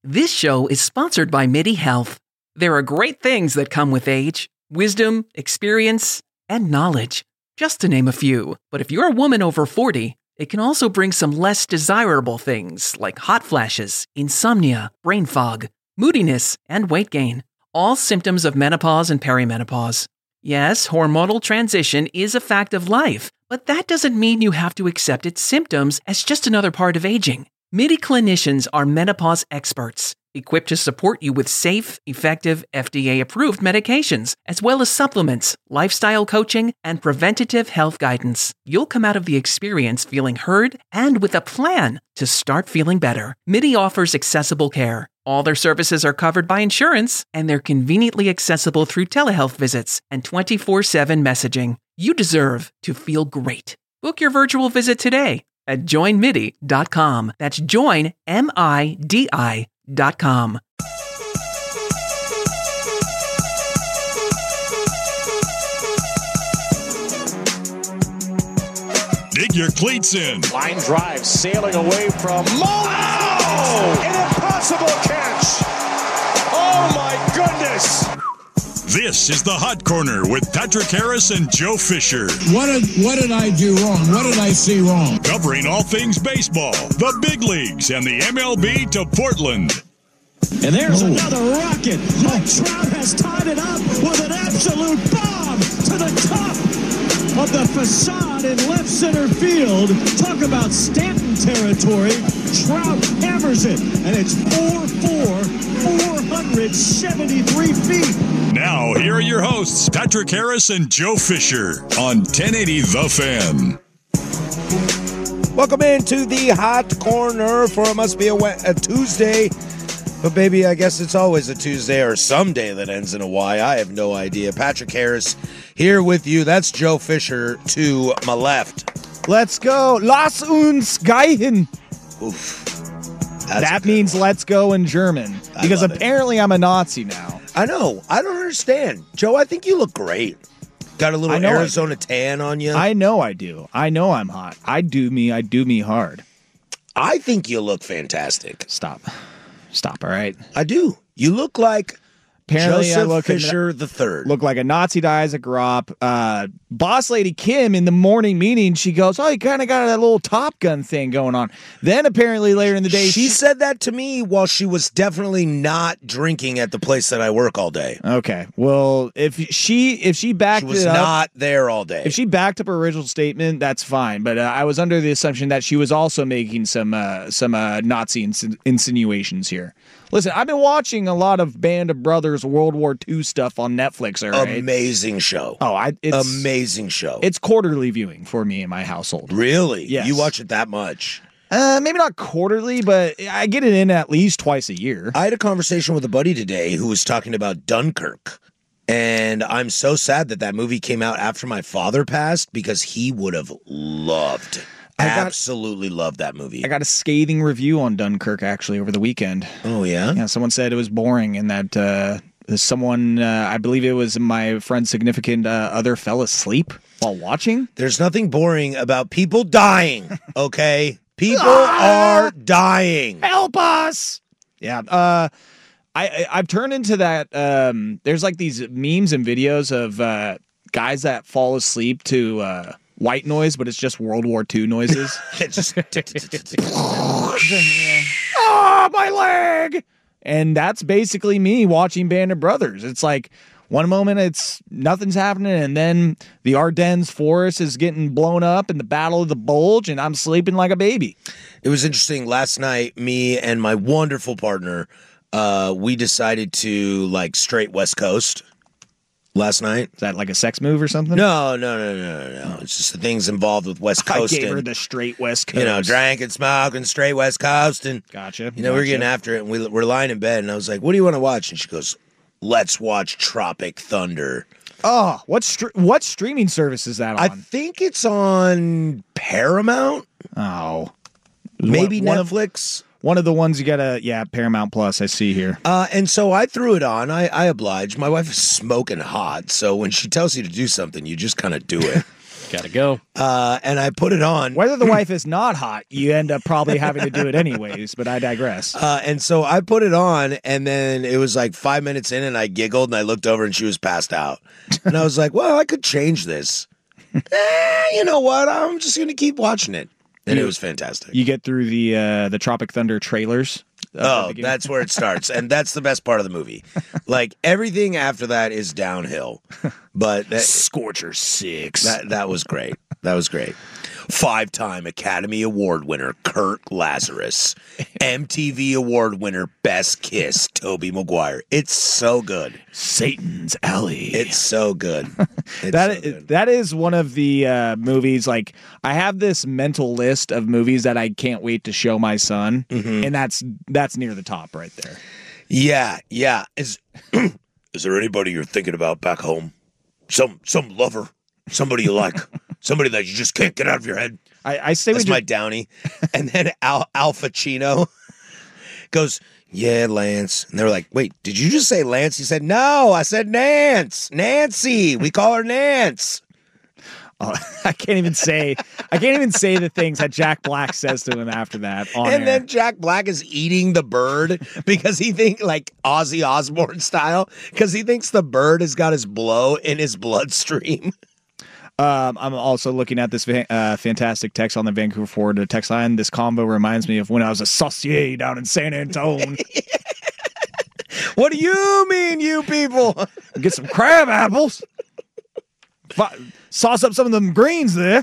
This show is sponsored by MIDI Health. There are great things that come with age: wisdom, experience, and knowledge, just to name a few. But if you're a woman over 40, it can also bring some less desirable things like hot flashes, insomnia, brain fog, moodiness, and weight gain. All symptoms of menopause and perimenopause. Yes, hormonal transition is a fact of life, but that doesn't mean you have to accept its symptoms as just another part of aging. MIDI clinicians are menopause experts, equipped to support you with safe, effective, FDA-approved medications, as well as supplements, lifestyle coaching, and preventative health guidance. You'll come out of the experience feeling heard and with a plan to start feeling better. MIDI offers accessible care. All their services are covered by insurance, and they're conveniently accessible through telehealth visits and 24/7 messaging. You deserve to feel great. Book your virtual visit today at joinmidi.com. That's joinmidi.com. Dig your cleats in. Line drive, sailing away from Mo. Oh! An impossible catch. Oh, my goodness. This is the Hot Corner with Patrick Harris and Joe Fisher. What did I do wrong? What did I see wrong? Covering all things baseball, the big leagues, and the MLB to Portland. And there's another rocket. Mike Trout has tied it up with an absolute bomb to the top of the facade in left center field. Talk about Stanton territory. Trout hammers it, and it's 4-4, 473 feet. Now, here are your hosts, Patrick Harris and Joe Fisher on 1080 The Fan. Welcome into the Hot Corner for it must be a Tuesday. But, baby, I guess it's always a Tuesday or some day that ends in a Y. I have no idea. Patrick Harris here with you. That's Joe Fisher to my left. Let's go. Lass uns gehen. Oof. That means let's go in German. Because apparently I'm a Nazi now. I know. I don't understand. Joe, I think you look great. Got a little Arizona tan on you. I know I do. I know I'm hot. I do me hard. I think you look fantastic. Stop, all right? I do. You look like apparently Joseph Fisher III. Look like a Nazi Isaac Gropp. Boss Lady Kim in the morning meeting, she goes, oh, you kind of got that little Top Gun thing going on. Then apparently later in the day, she said that to me while she was definitely not drinking at the place that I work all day. Okay, well, if she backed she was it up, not there all day. If she backed up her original statement, that's fine. But I was under the assumption that she was also making some Nazi insinuations here. Listen, I've been watching a lot of Band of Brothers World War II stuff on Netflix. All right? Amazing show. It's amazing show. It's quarterly viewing for me in my household. Really? Yes. You watch it that much? Maybe not quarterly, but I get it in at least twice a year. I had a conversation with a buddy today who was talking about Dunkirk. And I'm so sad that movie came out after my father passed because he would have loved it. Absolutely loved that movie. I got a scathing review on Dunkirk actually over the weekend. Oh, yeah? Yeah, someone said it was boring and that someone, I believe it was my friend's significant other, fell asleep while watching. There's nothing boring about people dying, okay? People are dying. Help us! Yeah, I've turned into that, there's like these memes and videos of guys that fall asleep to white noise, but it's just World War II noises. It's just oh, my leg! And that's basically me watching Band of Brothers. It's like one moment it's nothing's happening, and then the Ardennes forest is getting blown up in the Battle of the Bulge, and I'm sleeping like a baby. It was interesting. Last night, me and my wonderful partner, we decided to straight West Coast. Last night. Is that like a sex move or something? No. It's just the things involved with West Coast. I gave her the straight West Coast. Drank and smoked and straight West Coast. And, gotcha. We're getting after it. And we're lying in bed. And I was like, what do you want to watch? And she goes, let's watch Tropic Thunder. Oh, what streaming service is that on? I think it's on Paramount. Oh. Maybe Netflix. One of the ones you got Paramount Plus, I see here. And so I threw it on. I obliged. My wife is smoking hot, so when she tells you to do something, you just kind of do it. Gotta go. And I put it on. Whether the wife is not hot, you end up probably having to do it anyways, but I digress. And so I put it on, and then it was like 5 minutes in, and I giggled, and I looked over, and she was passed out. And I was like, well, I could change this. You know what? I'm just going to keep watching it. And it was fantastic. You get through the Tropic Thunder trailers. That's where it starts. And that's the best part of the movie. Like, everything after that is downhill. But Scorcher 6. That was great. That was great. 5-time Academy Award winner Kirk Lazarus. MTV Award winner Best Kiss Tobey Maguire. It's so good. Satan's Alley. It's so good. That is one of the movies. Like, I have this mental list of movies that I can't wait to show my son, and that's near the top right there. Yeah. Is there anybody you're thinking about back home? Some lover, somebody you like, somebody that you just can't get out of your head. I say that's my Downey, and then Al Pacino goes, "Yeah, Lance," and they're like, "Wait, did you just say Lance?" He said, "No, I said Nancy. We call her Nance." Oh, I can't even say the things that Jack Black says to him after that. Then Jack Black is eating the bird because he thinks, like Ozzy Osbourne style, because he thinks the bird has got his blow in his bloodstream. I'm also looking at this fantastic text on the Vancouver Forward text line. This combo reminds me of when I was a saucier down in San Antone. What do you mean, you people? Get some crab apples. Sauce up some of them greens there.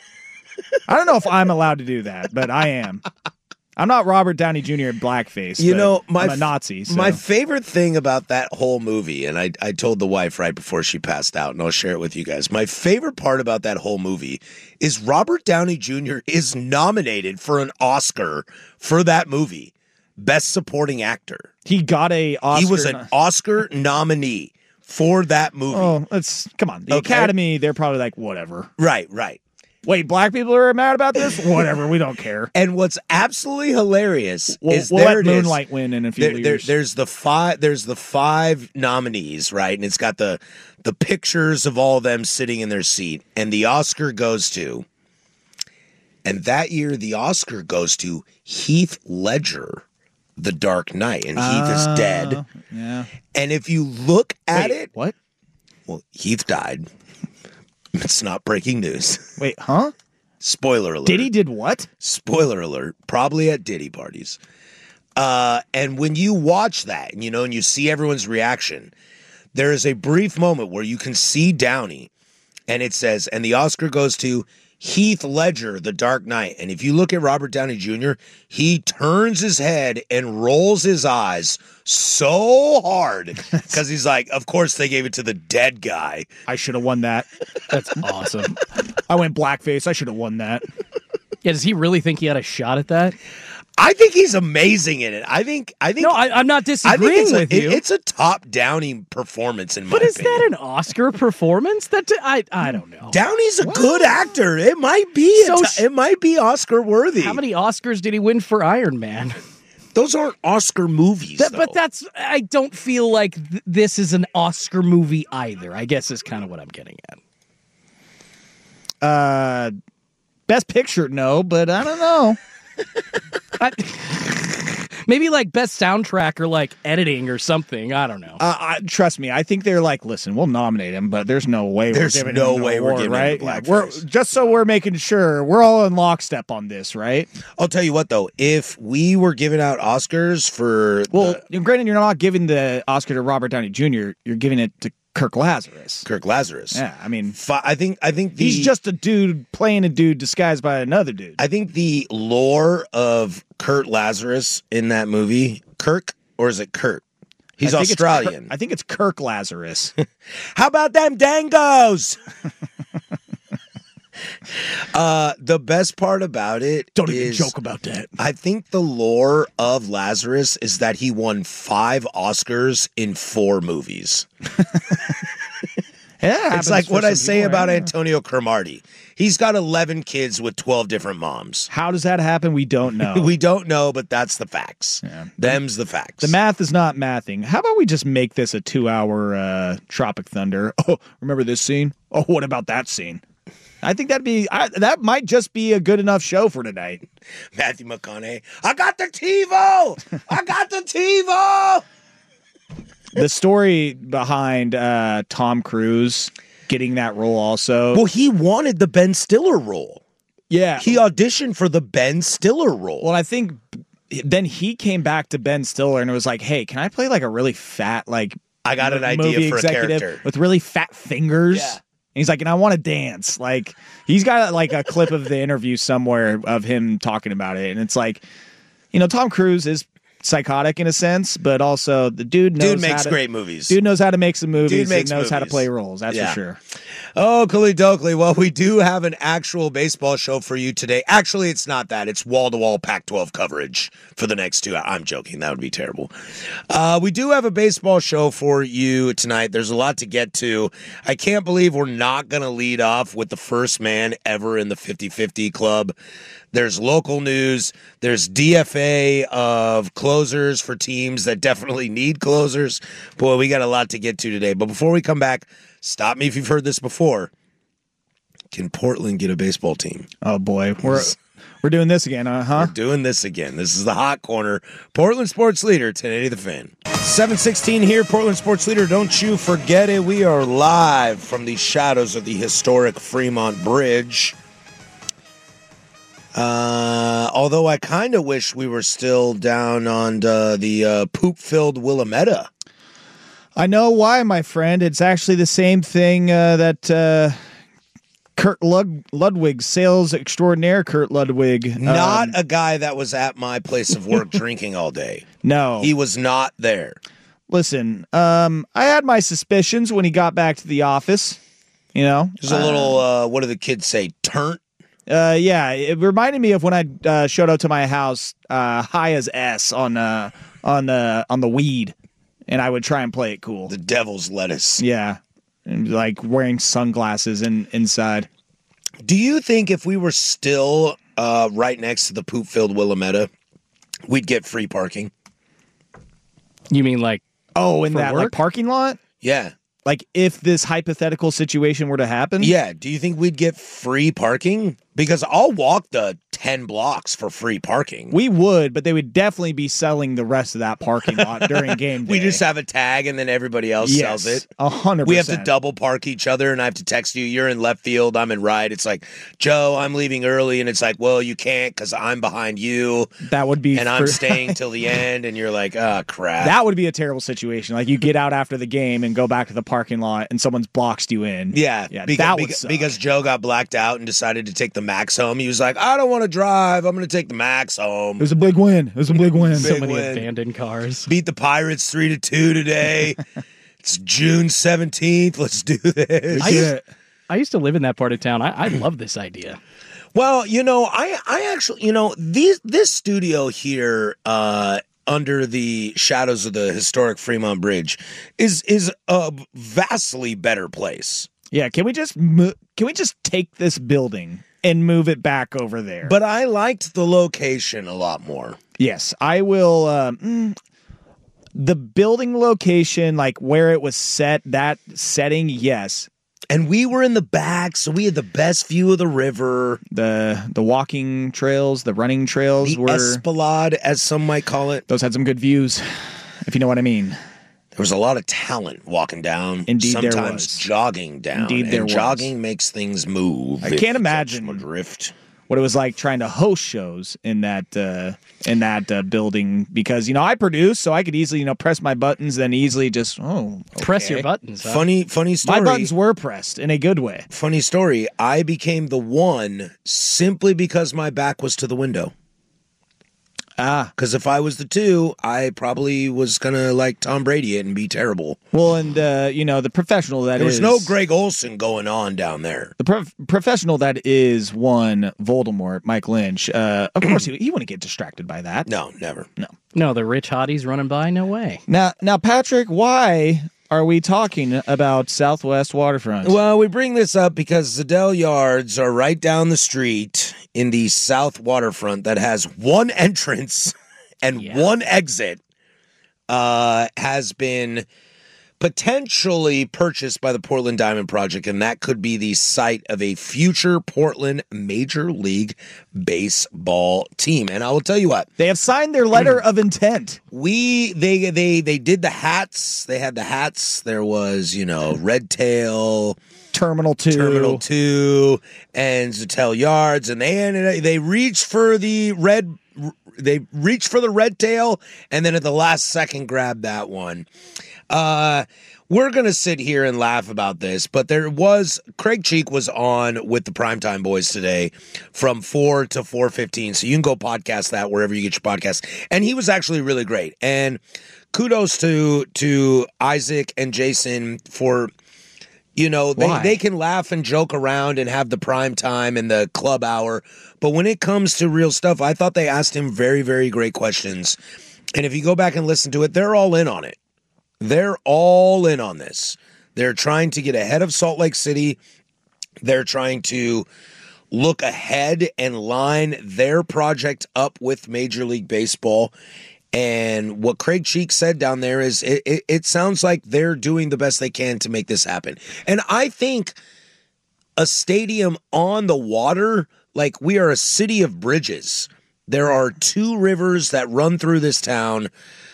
I don't know if I'm allowed to do that, but I am. I'm not Robert Downey Jr. in blackface. You know, I'm a Nazi. So. My favorite thing about that whole movie, and I told the wife right before she passed out, and I'll share it with you guys. My favorite part about that whole movie is Robert Downey Jr. is nominated for an Oscar for that movie. Best Supporting Actor. He got a Oscar. He was an Oscar nominee for that movie. Oh, come on. The Academy, they're probably like, whatever. Right. Wait, black people are mad about this? Whatever, we don't care. And what's absolutely hilarious is we'll there let it is. Moonlight win in a few years. There's the five nominees, right? And it's got the pictures of all of them sitting in their seat. And the Oscar goes to, and that year the Oscar goes to Heath Ledger, The Dark Knight. And Heath is dead. Yeah. And if you look at it. What? Well, Heath died. It's not breaking news. Wait, huh? Spoiler alert. Diddy did what? Spoiler alert. Probably at Diddy parties. And when you watch that, and you see everyone's reaction, there is a brief moment where you can see Downey, and it says, and the Oscar goes to Heath Ledger, The Dark Knight. And if you look at Robert Downey Jr., he turns his head and rolls his eyes so hard because he's like, of course they gave it to the dead guy. I should have won that. That's awesome. I went blackface. I should have won that. Yeah, does he really think he had a shot at that? I think he's amazing in it. I think. No, I'm not disagreeing with you. It's a top Downey performance in my opinion. But is that an Oscar performance? I don't know. Downey's a good actor. It might be. It might be Oscar worthy. How many Oscars did he win for Iron Man? Those aren't Oscar movies. But I don't feel like this is an Oscar movie either. I guess is kind of what I'm getting at. Best Picture, no, but I don't know. Maybe like best soundtrack or like editing or something. I don't know. Trust me, I think they're like, listen, we'll nominate him, but there's no way we're giving him right? We're just so we're making sure we're all in lockstep on this, right? I'll tell you what though, if we were giving out Oscars for granted, you're not giving the Oscar to Robert Downey Jr., you're giving it to Kirk Lazarus. Yeah, I mean, I think he's just a dude playing a dude disguised by another dude. I think the lore of Kurt Lazarus in that movie, Kirk, or is it Kurt? He's Australian. I think it's Kirk Lazarus. How about them dangos? The best part about it don't even joke about that. I think the lore of Lazarus is that he won 5 Oscars in 4 movies. Yeah, it's like what I say about Antonio Cromartie. He's got 11 kids with 12 different moms. How does that happen? We don't know. We don't know, but that's the facts. Yeah. Them's the facts. The math is not mathing. How about we just make this a 2-hour Tropic Thunder? Oh, remember this scene? Oh, what about that scene? I think that might just be a good enough show for tonight. Matthew McConaughey. I got the TiVo. I got the TiVo. The story behind Tom Cruise getting that role also. Well, he wanted the Ben Stiller role. Yeah. He auditioned for the Ben Stiller role. Well, I think then he came back to Ben Stiller and it was like, hey, can I play like a really fat, like, I got an idea for a character with really fat fingers? Yeah. And he's like, and I want to dance. Like, he's got like a clip of the interview somewhere of him talking about it. And it's like, Tom Cruise is psychotic in a sense, but also the dude makes great movies. Dude knows how to make some movies. Dude knows how to play roles. That's for sure. Oh, Khalid Dokley. Well, we do have an actual baseball show for you today. Actually, it's not that. It's wall-to-wall Pac-12 coverage for the next 2 hours. I'm joking. That would be terrible. We do have a baseball show for you tonight. There's a lot to get to. I can't believe we're not going to lead off with the first man ever in the 50-50 club. There's local news. There's DFA of closers for teams that definitely need closers. Boy, we got a lot to get to today. But before we come back, stop me if you've heard this before. Can Portland get a baseball team? Oh, boy. We're doing this again, huh? We're doing this again. This is the Hot Corner. Portland Sports Leader, 1080 The Fan. 7:16 here, Portland Sports Leader. Don't you forget it. We are live from the shadows of the historic Fremont Bridge. Although I kind of wish we were still down on the poop-filled Willamette. I know why, my friend. It's actually the same thing that Kurt Ludwig, sales extraordinaire Kurt Ludwig. Not a guy that was at my place of work drinking all day. No. He was not there. Listen, I had my suspicions when he got back to the office. There's a little, what do the kids say, turnt? Yeah, it reminded me of when I showed up to my house high as S on the weed, and I would try and play it cool. The devil's lettuce. Yeah, and like wearing sunglasses inside. Do you think if we were still right next to the poop-filled Willamette, we'd get free parking? You mean like in that like parking lot? Yeah. Like if this hypothetical situation were to happen? Yeah. Do you think we'd get free parking? Because I'll walk the 10 blocks for free parking. We would, but they would definitely be selling the rest of that parking lot during game day. We just have a tag and then everybody else sells it. 100%. We have to double park each other and I have to text you, you're in left field, I'm in right. It's like, Joe, I'm leaving early. And it's like, well, you can't because I'm behind you. That would be. And I'm staying till the end. And you're like, oh, crap. That would be a terrible situation. Like you get out after the game and go back to the parking lot and someone's boxed you in. Yeah. Because Joe got blacked out and decided to take the Max home. He was like, I don't want to drive. I'm going to take the Max home. It was a big win. So many abandoned cars. Beat the Pirates 3-2 today. It's June 17th. Let's do this. I used to live in that part of town. I love this idea. Well, I actually, this studio here under the shadows of the historic Fremont Bridge is a vastly better place. Yeah, can we just take this building and move it back over there? But I liked the location a lot more. Yes, I will. The building location, like where it was set, that setting, yes. And we were in the back, so we had the best view of the river. The walking trails, the running trails were Esplanade, as some might call it. Those had some good views, if you know what I mean. There was a lot of talent walking down. Indeed, sometimes there was. jogging down. Indeed, there was. Jogging makes things move. I can't imagine drift. What it was like trying to host shows in that building because I produce, so I could easily press my buttons, then easily just press your buttons. Huh? Funny story. My buttons were pressed in a good way. Funny story. I became the one simply because my back was to the window. Because if I was the two, I probably was going to like Tom Brady it and be terrible. Well, and, the professional that is... There was no Greg Olson going on down there. The professional that is one Voldemort, Mike Lynch, of course, he wouldn't get distracted by that. No, never. No, the rich hotties running by? No way. Now, Patrick, why are we talking about Southwest Waterfront? Well, we bring this up because Zadell Yards are right down the street in the South Waterfront that has one entrance and one exit, has been potentially purchased by the Portland Diamond Project, and that could be the site of a future Portland Major League Baseball team. And I will tell you what, they have signed their letter of intent. They did the hats. They had the hats. There was, Red Tail, Terminal 2, and Zatel Yards, and they reached for the red. They reached for the Red Tail, and then at the last second grabbed that one. We're going to sit here and laugh about this, but Craig Cheek was on with the Primetime Boys today from 4 to 4:15, so you can go podcast that wherever you get your podcasts. And he was actually really great. And kudos to Isaac and Jason for, they can laugh and joke around and have the prime time and the club hour, but when it comes to real stuff, I thought they asked him very, very great questions. And if you go back and listen to it, they're all in on it. They're all in on this. They're trying to get ahead of Salt Lake City. They're trying to look ahead and line their project up with Major League Baseball. And what Craig Cheek said down there is it sounds like they're doing the best they can to make this happen. And I think a stadium on the water, like we are a city of bridges. There are 2 rivers that run through this town.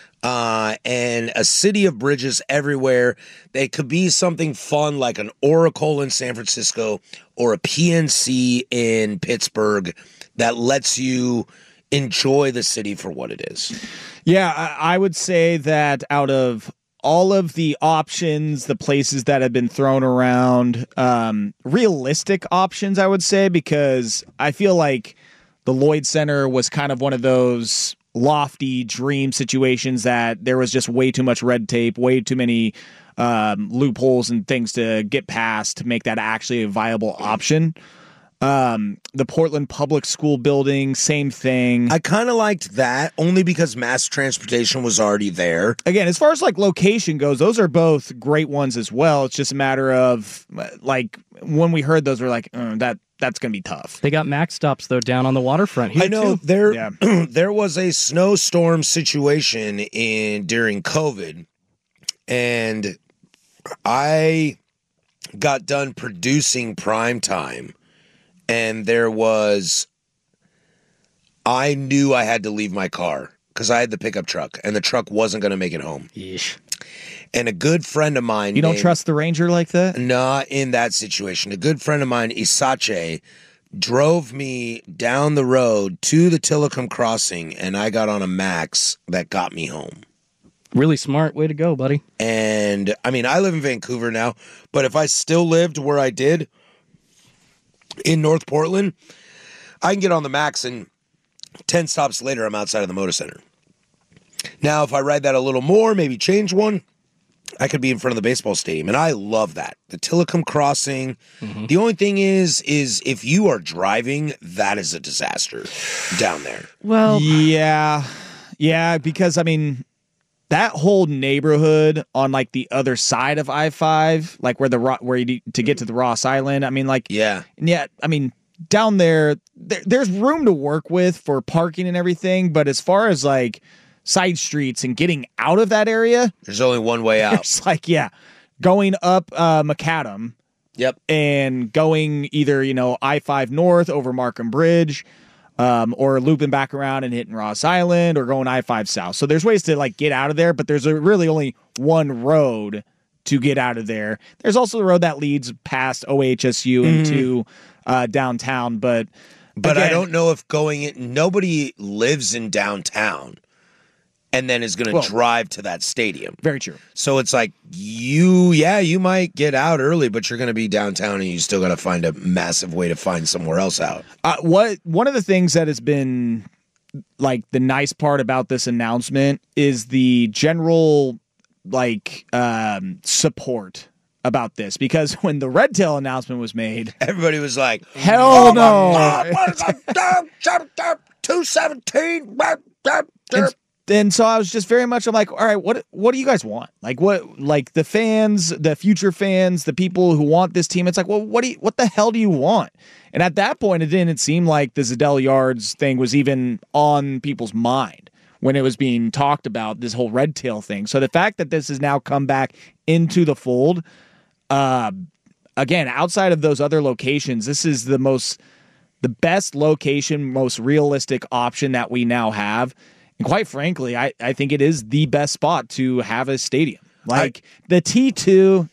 And a city of bridges everywhere. They could be something fun like an Oracle in San Francisco or a PNC in Pittsburgh that lets you enjoy the city for what it is. Yeah, I would say that out of all of the options, the places that have been thrown around, realistic options, I would say, because I feel like the Lloyd Center was kind of one of those lofty dream situations that there was just way too much red tape, way too many loopholes and things to get past to make that actually a viable option. The Portland Public School building, same thing. I kind of liked that only because mass transportation was already there. Again, as far as like location goes, those are both great ones as well. It's just a matter of like when we heard those, we're like, that's going to be tough. They got Max stops, though, down on the waterfront here, I know too. There was a snowstorm situation during COVID, and I got done producing Primetime, and I knew I had to leave my car because I had the pickup truck, and the truck wasn't going to make it home. Yeesh. And a good friend of mine... You don't trust the Ranger like that? Not in that situation. A good friend of mine, Isache, drove me down the road to the Tillicum Crossing, and I got on a Max that got me home. Really smart way to go, buddy. And, I mean, I live in Vancouver now, but if I still lived where I did in North Portland, I can get on the Max, and 10 stops later, I'm outside of the Moda Center. Now, if I ride that a little more, maybe change one, I could be in front of the baseball stadium, and I love that. The Tillicum Crossing. Mm-hmm. The only thing is if you are driving, that is a disaster down there. Well, yeah, because I mean, that whole neighborhood on like the other side of I-5, like where you need to get to the Ross Island. I mean, like yeah. I mean, down there's room to work with for parking and everything, but as far as like side streets and getting out of that area, there's only one way out. It's like, going up Macadam. Yep. And going either, I-5 north over Markham Bridge, or looping back around and hitting Ross Island, or going I-5 south. So there's ways to like get out of there, but there's really only one road to get out of there. There's also the road that leads past OHSU into downtown, but again, I don't know if nobody lives in downtown and then is going to drive to that stadium. Very true. So it's like you might get out early, but you're going to be downtown and you still got to find a massive way to find somewhere else out. One of the things that has been like the nice part about this announcement is the general support about this, because when the Red Tail announcement was made, everybody was like, hell no. 217. And so I was just very much, I'm like, all right, what do you guys want? Like the fans, the future fans, the people who want this team. It's like, well, what the hell do you want? And at that point, it didn't seem like the Zatel Yards thing was even on people's mind. when it was being talked about, this whole red tail thing. So the fact that this has now come back into the fold, again, outside of those other locations, this is the best location, most realistic option that we now have. And quite frankly, I think it is the best spot to have a stadium. Like the T2,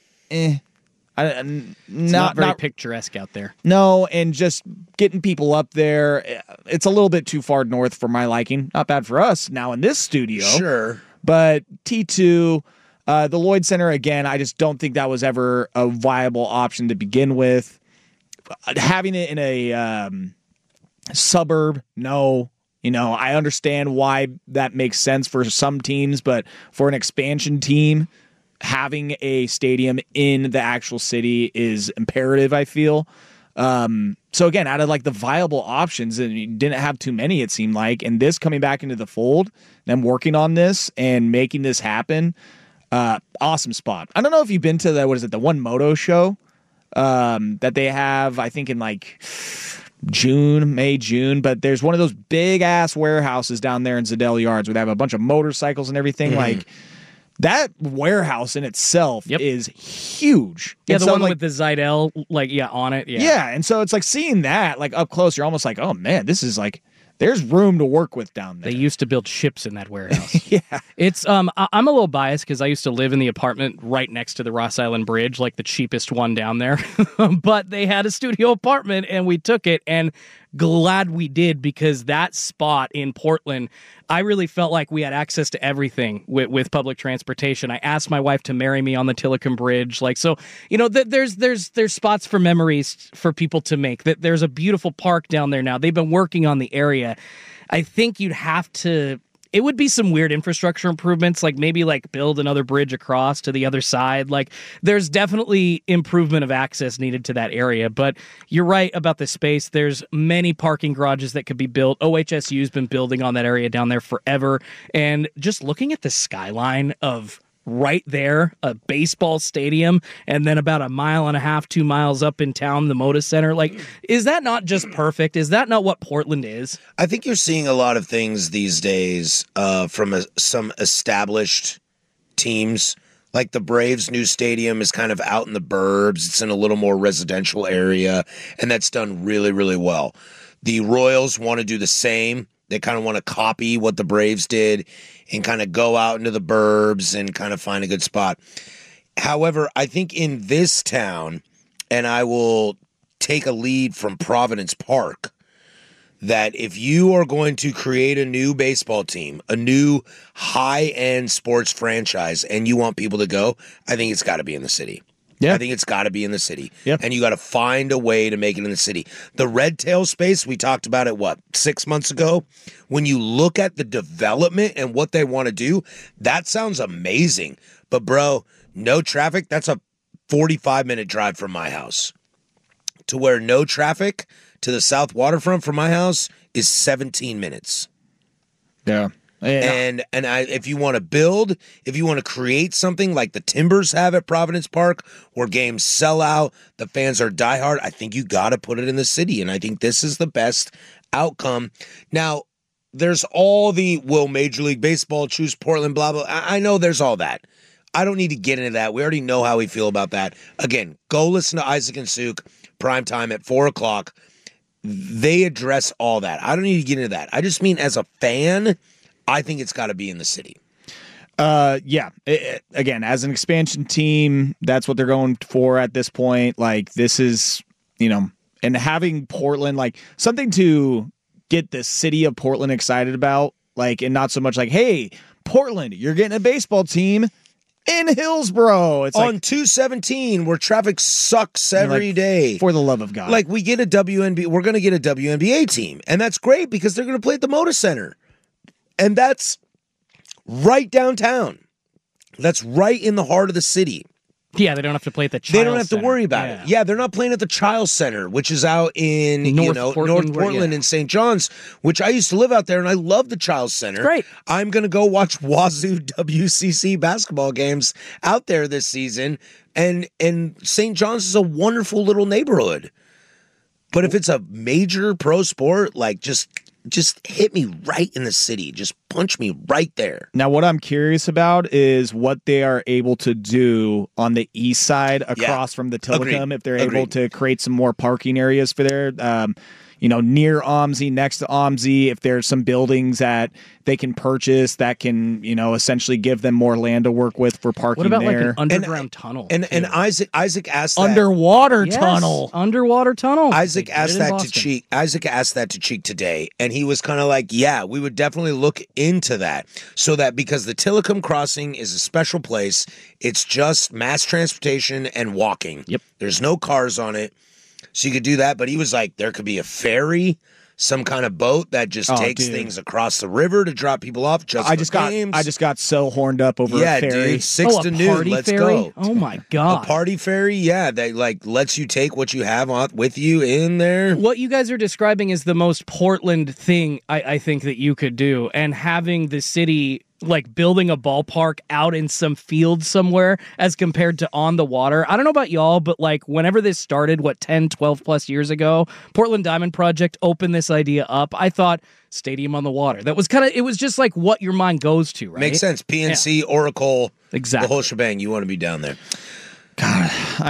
not very picturesque out there. No, and just getting people up there, it's a little bit too far north for my liking. Not bad for us now in this studio. Sure. But T2, the Lloyd Center, again, I just don't think that was ever a viable option to begin with. Having it in a suburb, no. You know, I understand why that makes sense for some teams, but for an expansion team, having a stadium in the actual city is imperative, I feel. So again, out of like the viable options, and you didn't have too many, it seemed like, and this coming back into the fold, them working on this and making this happen, awesome spot. I don't know if you've been to the One Moto show that they have, I think in like May, June, but there's one of those big ass warehouses down there in Zadell Yards where they have a bunch of motorcycles and everything. Mm-hmm. Like that warehouse in itself is huge. Yeah, and the so, one like, with the Zidell, on it. Yeah. Yeah, and so it's like seeing that like up close, you're almost like, oh man, this is like, there's room to work with down there. They used to build ships in that warehouse. Yeah. It's I'm a little biased because I used to live in the apartment right next to the Ross Island Bridge, like the cheapest one down there. But they had a studio apartment and we took it, and glad we did, because that spot in Portland, I really felt like we had access to everything with public transportation. I asked my wife to marry me on the Tillicum Bridge. There's spots for memories for people to make. There's a beautiful park down there now. They've been working on the area. I think it would be some weird infrastructure improvements, like maybe like build another bridge across to the other side. Like there's definitely improvement of access needed to that area, but you're right about the space. There's many parking garages that could be built. OHSU's been building on that area down there forever. And just looking at the skyline of right there, a baseball stadium, and then about 1.5 miles, 2 miles up in town, the Moda Center. Like, is that not just perfect? Is that not what Portland is? I think you're seeing a lot of things these days from some established teams. Like the Braves' new stadium is kind of out in the burbs. It's in a little more residential area, and that's done really, really well. The Royals want to do the same. They kind of want to copy what the Braves did and kind of go out into the burbs and kind of find a good spot. However, I think in this town, and I will take a lead from Providence Park, that if you are going to create a new baseball team, a new high-end sports franchise, and you want people to go, I think it's got to be in the city. Yeah. I think it's got to be in the city. Yep. And you got to find a way to make it in the city. The red tail space, we talked about it, 6 months ago? When you look at the development and what they want to do, that sounds amazing. But, bro, no traffic, that's a 45-minute drive from my house. To where no traffic to the south waterfront from my house is 17 minutes. Yeah. And if you want to build, if you want to create something like the Timbers have at Providence Park, where games sell out, the fans are diehard, I think you got to put it in the city. And I think this is the best outcome. Now, there's all the, will Major League Baseball choose Portland, blah, blah. I know there's all that. I don't need to get into that. We already know how we feel about that. Again, go listen to Isaac and Suk, primetime at 4 o'clock. They address all that. I don't need to get into that. I just mean as a fan, I think it's got to be in the city. Yeah. Again, as an expansion team, that's what they're going for at this point. Like, this is, and having Portland, like, something to get the city of Portland excited about, like, and not so much like, hey, Portland, you're getting a baseball team in Hillsboro. It's on like 217, where traffic sucks every day. For the love of God. Like, we get a WNBA, we're going to get a WNBA team, and that's great because they're going to play at the Moda Center. And that's right downtown. That's right in the heart of the city. Yeah, they don't have to play at the Chiles They don't have Center. to worry about it. Yeah, they're not playing at the Chiles Center, which is out in North Portland in St. John's, which I used to live out there, and I love the Chiles Center. It's great. I'm going to go watch Wazoo WCC basketball games out there this season, and St. John's is a wonderful little neighborhood. But if it's a major pro sport, like just just hit me right in the city. Just punch me right there. Now, what I'm curious about is what they are able to do on the east side across from the Tillicum. Agreed. If they're able to create some more parking areas for there, near OMSI, next to OMSI, if there's some buildings that they can purchase that can, essentially give them more land to work with for parking. What about there. like an underground tunnel? And Isaac asked that. Underwater Yes, tunnel. underwater tunnel. Isaac They did asked it in that to Boston. Cheek. Isaac asked that to Cheek today, and he was kind of like, "Yeah, we would definitely look into that." So that because the Tillicum Crossing is a special place, it's just mass transportation and walking. Yep. There's no cars on it, so you could do that. But he was like, there could be a ferry, some kind of boat that just takes things across the river to drop people off. I just got so horned up over a ferry. Dude, 6 to a noon. party Let's ferry? go. Oh my god. A party ferry, yeah, that like lets you take what you have on with you in there. What you guys are describing is the most Portland thing I think that you could do, and having the city like building a ballpark out in some field somewhere as compared to on the water. I don't know about y'all, but like whenever this started, 10, 12 plus years ago, Portland Diamond Project opened this idea up. I thought stadium on the water. That was it was just like what your mind goes to, right? Makes sense. PNC, Oracle, Exactly. the whole shebang. You want to be down there. God,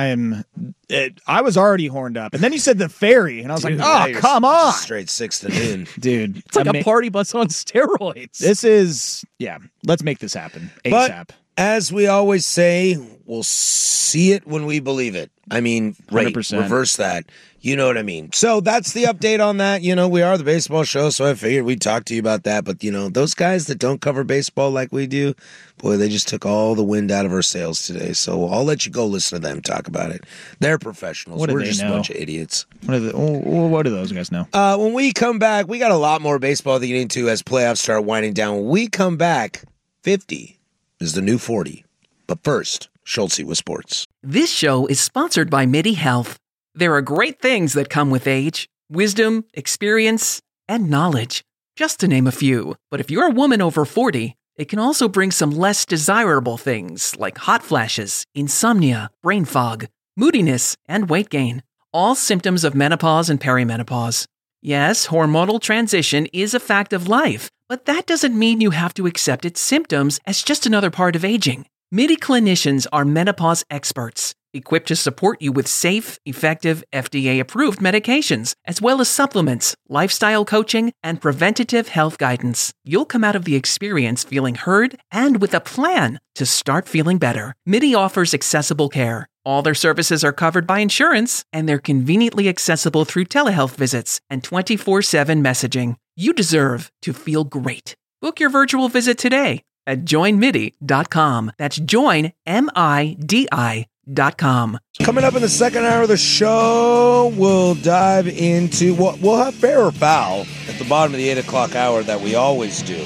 I was already horned up. And then you said the ferry, and I was Dude, like, now oh, you're come on. Straight 6 to noon. Dude. It's like a party bus on steroids. This is, let's make this happen. ASAP. But as we always say, we'll see it when we believe it. I mean, 100%. reverse that. You know what I mean? So that's the update on that. We are the baseball show, so I figured we'd talk to you about that. But, those guys that don't cover baseball like we do, boy, they just took all the wind out of our sails today. So I'll let you go listen to them talk about it. They're professionals. What do We're they just know? a bunch of idiots. What do those guys know? When we come back, we got a lot more baseball to get into as playoffs start winding down. When we come back, 50 is the new 40. But first, Schultze with sports. This show is sponsored by MIDI Health. There are great things that come with age: wisdom, experience, and knowledge, just to name a few. But if you're a woman over 40, it can also bring some less desirable things like hot flashes, insomnia, brain fog, moodiness, and weight gain, all symptoms of menopause and perimenopause. Yes, hormonal transition is a fact of life, but that doesn't mean you have to accept its symptoms as just another part of aging. MIDI clinicians are menopause experts, equipped to support you with safe, effective, FDA-approved medications, as well as supplements, lifestyle coaching, and preventative health guidance. You'll come out of the experience feeling heard and with a plan to start feeling better. MIDI offers accessible care. All their services are covered by insurance, and they're conveniently accessible through telehealth visits and 24/7 messaging. You deserve to feel great. Book your virtual visit today at joinmidi.com. That's joinmidi.com. Coming up in the second hour of the show, we'll dive into what we'll have fair or foul at the bottom of the 8 o'clock hour that we always do.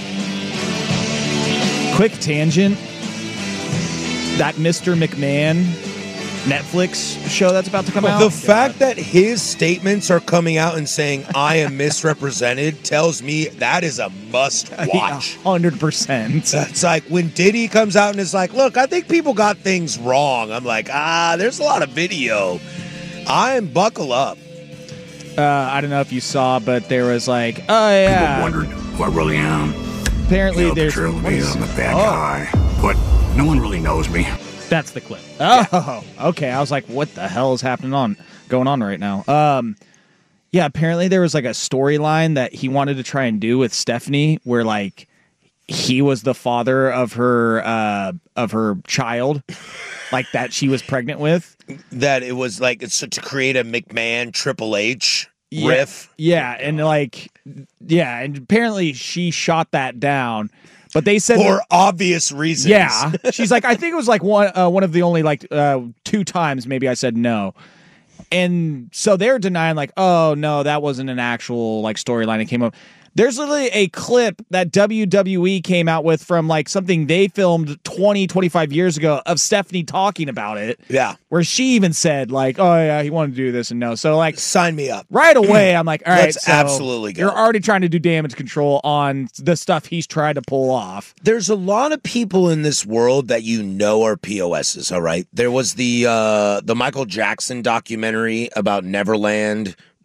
Quick tangent. That Mr. McMahon Netflix show that's about to come out. The fact that his statements are coming out and saying, I am misrepresented, tells me that is a must watch. 100%. That's like when Diddy comes out and is like, look, I think people got things wrong. I'm like, there's a lot of video. Buckle up. I don't know if you saw, but there was like, oh yeah. People wondered who I really am. Apparently there's... I'm a bad guy. But no one really knows me. That's the clip. Oh, okay. I was like, what the hell is going on right now? Yeah, apparently there was like a storyline that he wanted to try and do with Stephanie where like he was the father of her child, like that she was pregnant with. That it was like it's to create a McMahon Triple H riff. Yeah, and and apparently she shot that down. But they said for obvious reasons. Yeah, she's like, I think it was like one of the only like 2 times maybe I said no, and so they're denying like, oh no, that wasn't an actual like storyline that came up. There's literally a clip that WWE came out with from like something they filmed 20-25 years ago of Stephanie talking about it. Yeah. Where she even said like, oh yeah, he wanted to do this and no. So like, sign me up. Right away, I'm like, all right, let's absolutely go. You're already trying to do damage control on the stuff he's trying to pull off. There's a lot of people in this world that are POSs, all right? There was the Michael Jackson documentary about Neverland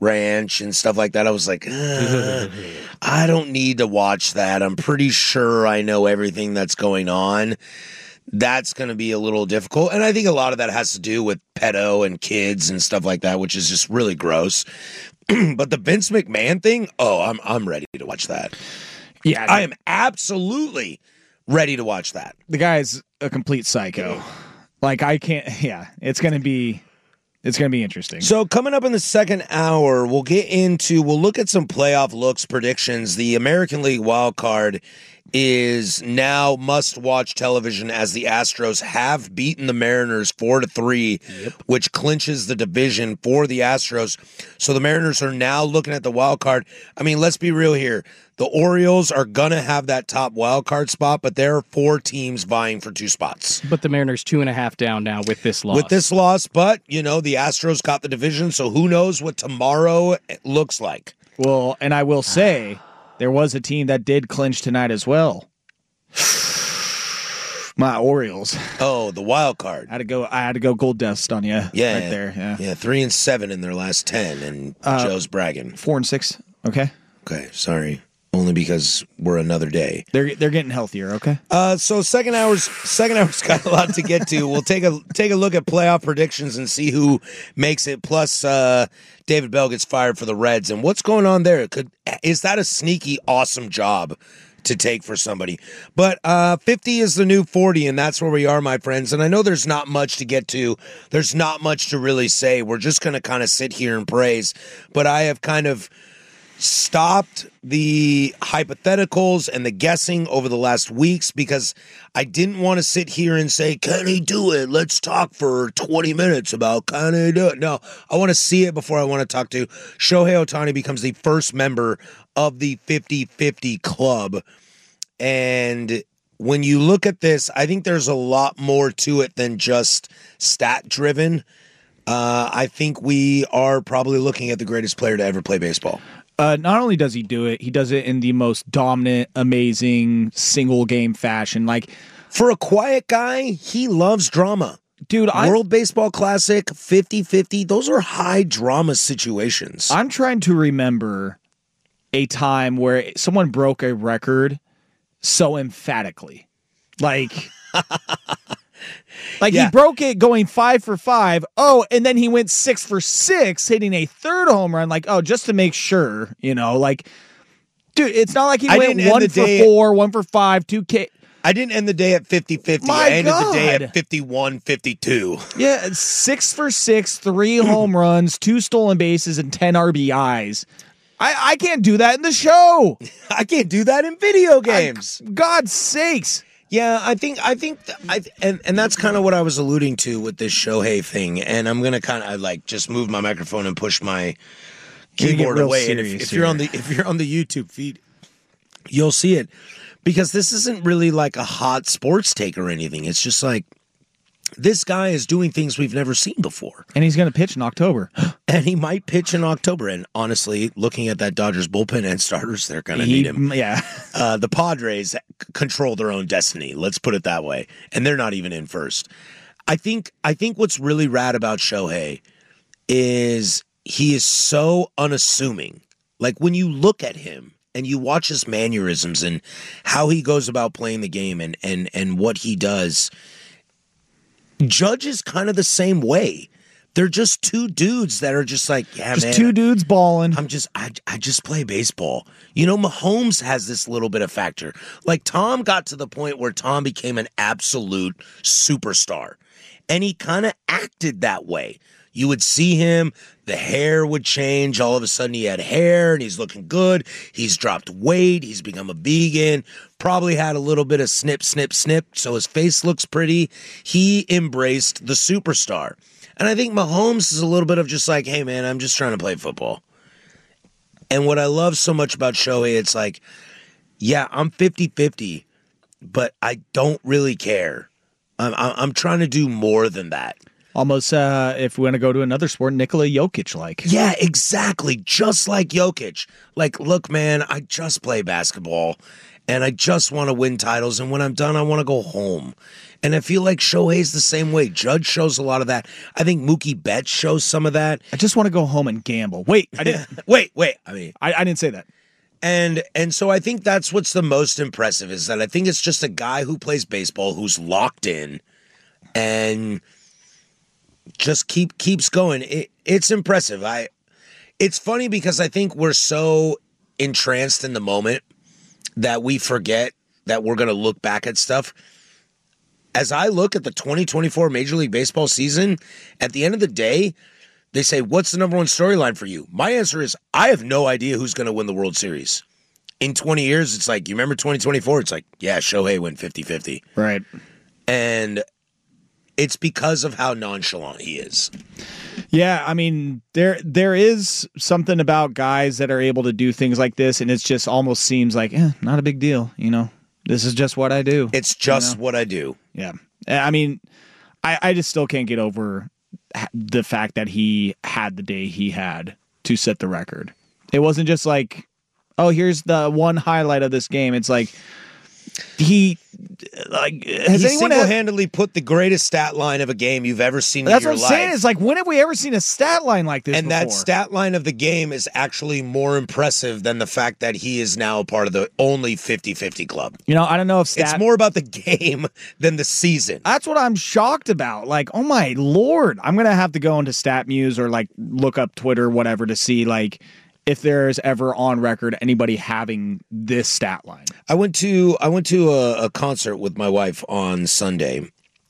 Ranch and stuff like that. I was like, I don't need to watch that. I'm pretty sure I know everything that's going on. That's going to be a little difficult. And I think a lot of that has to do with pedo and kids and stuff like that, which is just really gross. But the Vince McMahon thing, I'm ready to watch that. Yeah, I am absolutely ready to watch that. The guy's a complete psycho. Like, I can't. Yeah, it's gonna be interesting. So coming up in the second hour, we'll look at some playoff looks, predictions. The American League wild card is now must-watch television as the Astros have beaten the Mariners 4-3, which clinches the division for the Astros. So the Mariners are now looking at the wild card. I mean, let's be real here. The Orioles are going to have that top wild card spot, but there are 4 teams vying for 2 spots. But the Mariners 2.5 down now with this loss. But, the Astros got the division, so who knows what tomorrow looks like. Well, and I will say, there was a team that did clinch tonight as well. My Orioles. Oh, the wild card. I had to go gold dust on you. Yeah, right there. Yeah, 3-7 in their last 10, and Joe's bragging. 4-6. Okay. Okay, sorry. Only because we're another day. They're getting healthier. Okay. So second hour's got a lot to get to. We'll take a look at playoff predictions and see who makes it. Plus, David Bell gets fired for the Reds, and what's going on there? Is that a sneaky, awesome job to take for somebody? But 50 is the new 40, and that's where we are, my friends. And I know there's not much to get to. There's not much to really say. We're just going to kind of sit here and praise. But I have kind of stopped the hypotheticals and the guessing over the last weeks because I didn't want to sit here and say, can he do it? Let's talk for 20 minutes about can he do it? No, I want to see it before I want to talk to. Shohei Ohtani becomes the first member of the 50-50 club. And when you look at this, I think there's a lot more to it than just stat-driven. I think we are probably looking at the greatest player to ever play baseball. Not only does he do it, he does it in the most dominant, amazing, single-game fashion. Like, for a quiet guy, he loves drama. Dude, World Baseball Classic, 50-50, those are high-drama situations. I'm trying to remember a time where someone broke a record so emphatically. Like... He broke it going 5 for 5. Oh, and then he went 6 for 6, hitting a third home run. Like, just to make sure, dude, it's not like he went 1 for 4, 1 for 5, 2K. I didn't end the day at 50-50. I ended the day at 51-52. Yeah, 6 for 6, 3 home runs, 2 stolen bases, and 10 RBIs. I can't do that in the show. I can't do that in video games. God's sakes. Yeah, I think, and that's kind of what I was alluding to with this Shohei thing. And I'm gonna kind of just move my microphone and push my keyboard away. And if you're on the YouTube feed, you'll see it because this isn't really like a hot sports take or anything. It's just like this guy is doing things we've never seen before, and he's gonna pitch in October, and he might pitch in October. And honestly, looking at that Dodgers bullpen and starters, they're gonna need him. Yeah, the Padres control their own destiny. Let's put it that way, and they're not even in first. I think what's really rad about Shohei is he is so unassuming. Like when you look at him and you watch his mannerisms and how he goes about playing the game and what he does. Judge is kind of the same way. They're just 2 dudes that are just like, yeah, just man. 2 dudes balling. I just play baseball. Mahomes has this little bit of factor. Like Tom got to the point where Tom became an absolute superstar. And he kind of acted that way. You would see him, the hair would change. All of a sudden he had hair and he's looking good. He's dropped weight. He's become a vegan. Probably had a little bit of snip, so his face looks pretty. He embraced the superstar. And I think Mahomes is a little bit of just like, hey, man, I'm just trying to play football. And what I love so much about Shohei, it's like, yeah, I'm 50-50, but I don't really care. I'm trying to do more than that. Almost, if we want to go to another sport, Nikola Jokic-like. Yeah, exactly. Just like Jokic. Like, look, man, I just play basketball, and I just want to win titles, and when I'm done, I want to go home. And I feel like Shohei's the same way. Judge shows a lot of that. I think Mookie Betts shows some of that. I just want to go home and gamble. Wait, I didn't. wait. I mean, I didn't say that. And so I think that's what's the most impressive is that I think it's just a guy who plays baseball who's locked in and just keeps going. It's impressive. It's funny because I think we're so entranced in the moment that we forget that we're going to look back at stuff. As I look at the 2024 Major League Baseball season, at the end of the day, they say, what's the number one storyline for you? My answer is, I have no idea who's going to win the World Series. In 20 years, it's like, you remember 2024? It's like, yeah, Shohei went 50-50. Right. And it's because of how nonchalant he is. Yeah, I mean, there is something about guys that are able to do things like this, and it just almost seems like, not a big deal, This is just what I do. It's just what I do. Yeah. I mean, I just still can't get over the fact that he had the day he had to set the record. It wasn't just like, oh, here's the one highlight of this game. It's like, he single-handedly put the greatest stat line of a game you've ever seen in your life. That's what I'm saying. It's like, when have we ever seen a stat line like this and before? That stat line of the game is actually more impressive than the fact that he is now a part of the only 50-50 club. I don't know if it's more about the game than the season. That's what I'm shocked about. Like, oh my Lord, I'm going to have to go into StatMuse or like look up Twitter, whatever, to see like if there's ever on record anybody having this stat line. I went to a concert with my wife on Sunday,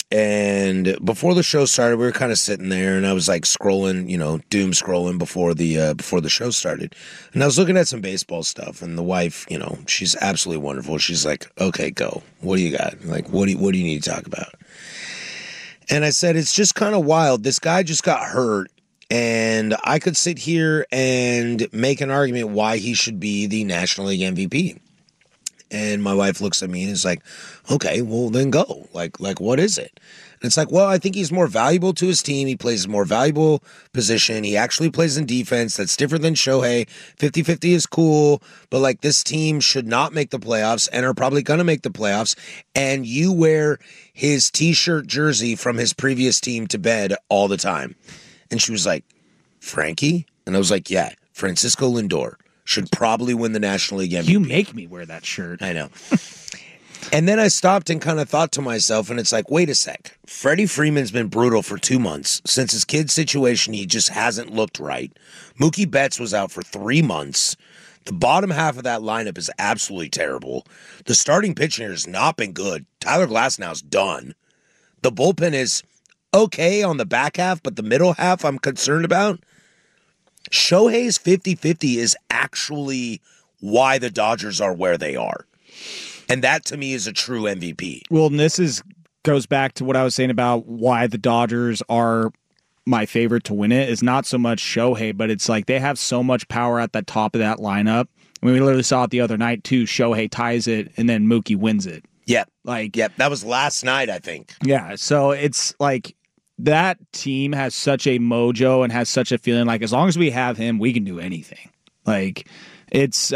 and before the show started, we were kind of sitting there, and I was like scrolling, doom scrolling before the show started, and I was looking at some baseball stuff, and the wife, she's absolutely wonderful. She's like, "Okay, go. What do you got? Like, what do you need to talk about?" And I said, "It's just kind of wild. This guy just got hurt." And I could sit here and make an argument why he should be the National League MVP. And my wife looks at me and is like, okay, well, then go. Like, what is it? And it's like, well, I think he's more valuable to his team. He plays a more valuable position. He actually plays in defense. That's different than Shohei. 50-50 is cool, but like this team should not make the playoffs and are probably going to make the playoffs. And you wear his T-shirt jersey from his previous team to bed all the time. And she was like, Frankie? And I was like, yeah, Francisco Lindor should probably win the National League MVP. You make me wear that shirt. I know. And then I stopped and kind of thought to myself, and it's like, wait a sec. Freddie Freeman's been brutal for 2 months. Since his kid's situation, he just hasn't looked right. Mookie Betts was out for 3 months. The bottom half of that lineup is absolutely terrible. The starting pitching has not been good. Tyler Glasnow's done. The bullpen is okay on the back half, but the middle half I'm concerned about. Shohei's 50-50 is actually why the Dodgers are where they are. And that to me is a true MVP. Well, and this goes back to what I was saying about why the Dodgers are my favorite to win it. Is not so much Shohei, but it's like they have so much power at the top of that lineup. I mean, we literally saw it the other night too. Shohei ties it and then Mookie wins it. Yep. That was last night, I think. Yeah. So it's like, that team has such a mojo and has such a feeling like as long as we have him, we can do anything. Like it's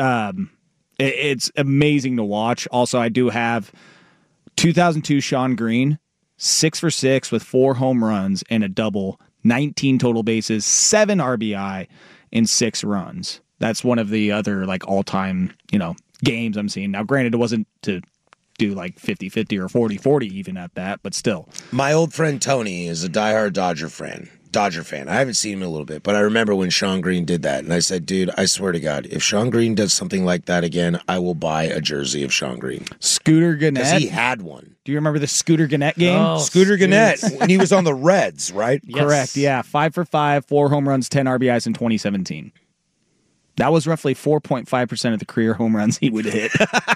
amazing to watch. Also, I do have 2002 Sean Green, 6 for 6 with 4 home runs and a double, 19 total bases, 7 RBI, and 6 runs. That's one of the other like all-time, games I'm seeing. Now, granted, it wasn't to do like 50-50 or 40-40 even at that, but still. My old friend Tony is a diehard Dodger fan. I haven't seen him in a little bit, but I remember when Sean Green did that, and I said, dude, I swear to God, if Sean Green does something like that again, I will buy a jersey of Sean Green. Scooter Gannett. Because he had one. Do you remember the Scooter Gannett game? Oh, Scooter Gannett. When he was on the Reds, right? Yes. Correct, yeah. 5 for 5, 4 home runs, 10 RBIs in 2017. That was roughly 4.5% of the career home runs he would hit.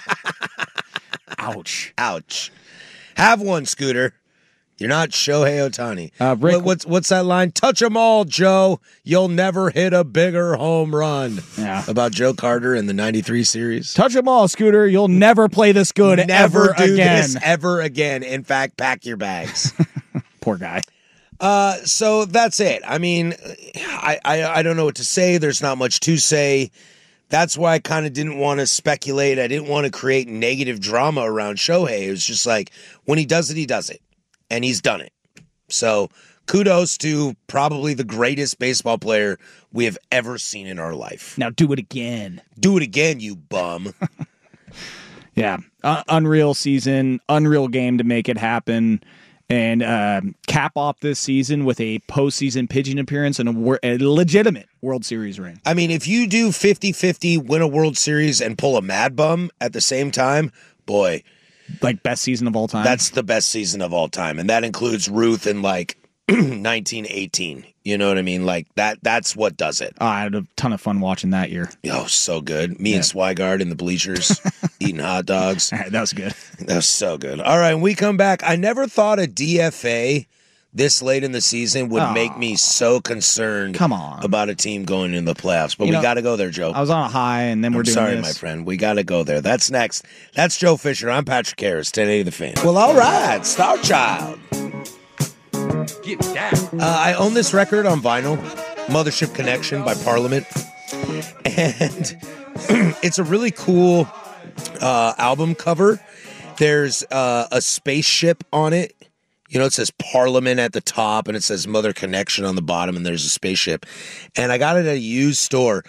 Ouch. Have one, Scooter. You're not Shohei Ohtani. Rick, what's that line? Touch them all, Joe. You'll never hit a bigger home run. Yeah. About Joe Carter in the 93 series. Touch them all, Scooter. You'll never play this good never ever do again. this ever again. In fact, pack your bags. Poor guy. So that's it. I mean, I don't know what to say. There's not much to say. That's why I kind of didn't want to speculate. I didn't want to create negative drama around Shohei. It was just like, when he does it, he does it. And he's done it. So kudos to probably the greatest baseball player we have ever seen in our life. Now do it again. Do it again, you bum. Yeah. Unreal season, unreal game to make it happen. And cap off this season with a postseason pitching appearance and a legitimate World Series ring. I mean, if you do 50-50, win a World Series, and pull a Mad Bum at the same time, boy. Like best season of all time? That's the best season of all time. And that includes Ruth in like 1918. You know what I mean? Like that's what does it. I had a ton of fun watching that year. Oh, so good. Me and Swigard in the bleachers eating hot dogs. That was good. That was so good. All right, when we come back, I never thought a DFA this late in the season would make me so concerned about a team going in the playoffs. But we got to go there, Joe. I was on a high, and then we're doing sorry, this. my friend. We got to go there. That's next. That's Joe Fisher. I'm Patrick Harris, 1080 The Fan. Well, all right, Star Child. Get down. I own this record on vinyl, Mothership Connection by Parliament. And it's a really cool album cover. There's a spaceship on it. You know, it says Parliament at the top, and it says Mother Connection on the bottom, and there's a spaceship. And I got it at a used store.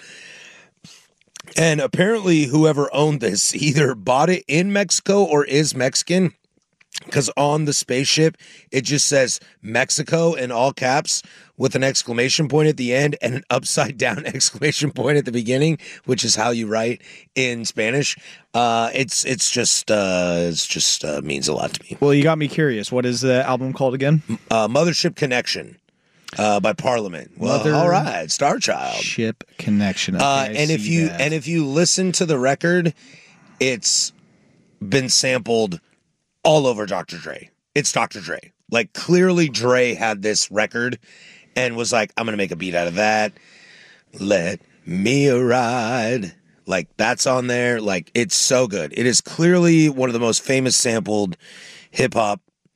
And apparently whoever owned this either bought it in Mexico or is Mexican, because on the spaceship, it just says Mexico in all caps with an exclamation point at the end and an upside down exclamation point at the beginning, which is how you write in Spanish. It's just means a lot to me. Well, you got me curious. What is the album called again? Mothership Connection by Parliament. Well, all right, Star Child. Ship Connection. And if you listen to the record, it's been sampled all over Dr. Dre. It's Dr. Dre. Like, clearly Dre had this record and was like, I'm going to make a beat out of that. Let me ride. Like, that's on there. Like, it's so good. It is clearly one of the most famous sampled hip-hop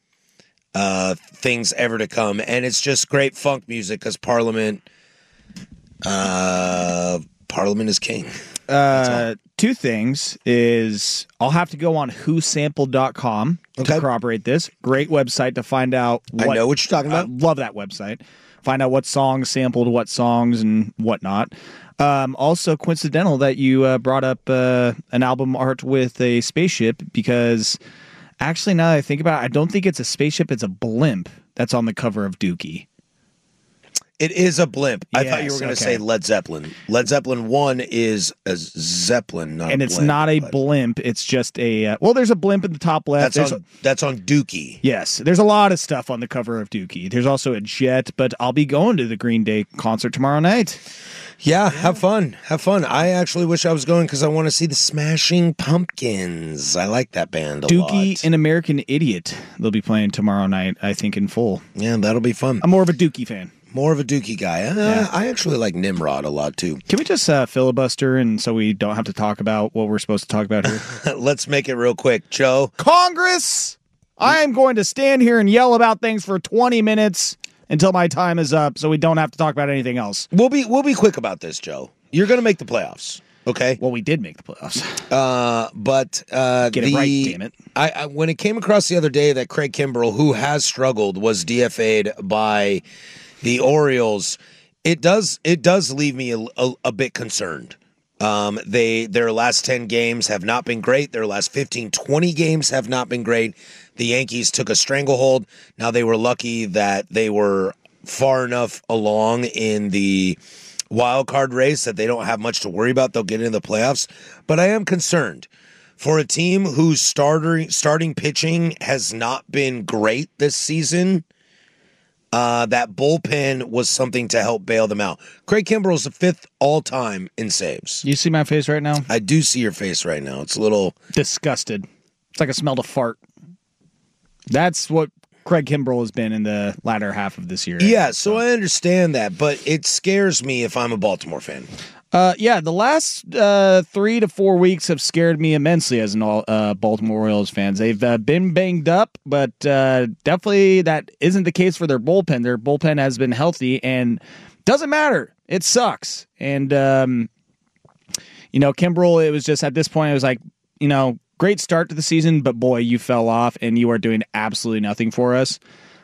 things ever to come. And it's just great funk music because Parliament is king. Two things is I'll have to go on whosampled.com to corroborate this. Great website to find out I know what you're talking about. Love that website. Find out what songs sampled what songs and whatnot. Also coincidental that you brought up an album art with a spaceship, because actually now that I think about it, I don't think it's a spaceship, it's a blimp that's on the cover of Dookie. It is a blimp. I thought you were going to say Led Zeppelin. Led Zeppelin 1 is a Zeppelin, not and a it's blimp, not a blimp. It's just a there's a blimp in the top left. That's on Dookie. Yes, there's a lot of stuff on the cover of Dookie. There's also a jet, but I'll be going to the Green Day concert tomorrow night. Yeah, have fun. Have fun. I actually wish I was going because I want to see the Smashing Pumpkins. I like that band a lot. Dookie and American Idiot. They'll be playing tomorrow night, I think, in full. Yeah, that'll be fun. I'm more of a Dookie fan. More of a Dookie guy. I actually like Nimrod a lot, too. Can we just filibuster and so we don't have to talk about what we're supposed to talk about here? Let's make it real quick, Joe. Congress! I am going to stand here and yell about things for 20 minutes until my time is up so we don't have to talk about anything else. We'll be quick about this, Joe. You're going to make the playoffs, okay? Well, we did make the playoffs. Get it right, damn it. I when it came across the other day that Craig Kimbrell, who has struggled, was DFA'd by the Orioles, it does leave me a bit concerned. Their last 10 games have not been great. Their last 15-20 games have not been great. The Yankees took a stranglehold. Now they were lucky that they were far enough along in the wild card race that they don't have much to worry about. They'll get into the playoffs. But I am concerned for a team whose starting pitching has not been great this season. That bullpen was something to help bail them out. Craig Kimbrell's the 5th all-time in saves. You see my face right now? I do see your face right now. It's a little disgusted. It's like I smelled a fart. That's what Craig Kimbrell has been in the latter half of this year. Yeah, so I understand that, but it scares me if I'm a Baltimore fan. Yeah, the last 3 to 4 weeks have scared me immensely as an Baltimore Orioles fans. They've been banged up, but definitely that isn't the case for their bullpen. Their bullpen has been healthy, and doesn't matter. It sucks. And, Kimbrel, it was just at this point, it was like, great start to the season, but boy, you fell off, and you are doing absolutely nothing for us.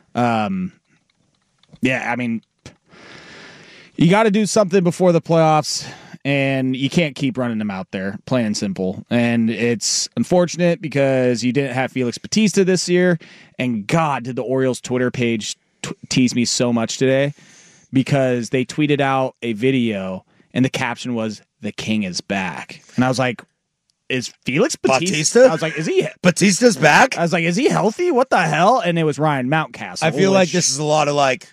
You got to do something before the playoffs, and you can't keep running them out there, plain and simple. And it's unfortunate because you didn't have Felix Bautista this year, and God, did the Orioles Twitter page tease me so much today because they tweeted out a video, and the caption was, "The King is back." And I was like, is Felix Bautista? I was like, Batista's back? I was like, is he healthy? What the hell? And it was Ryan Mountcastle. I feel like this is a lot of like...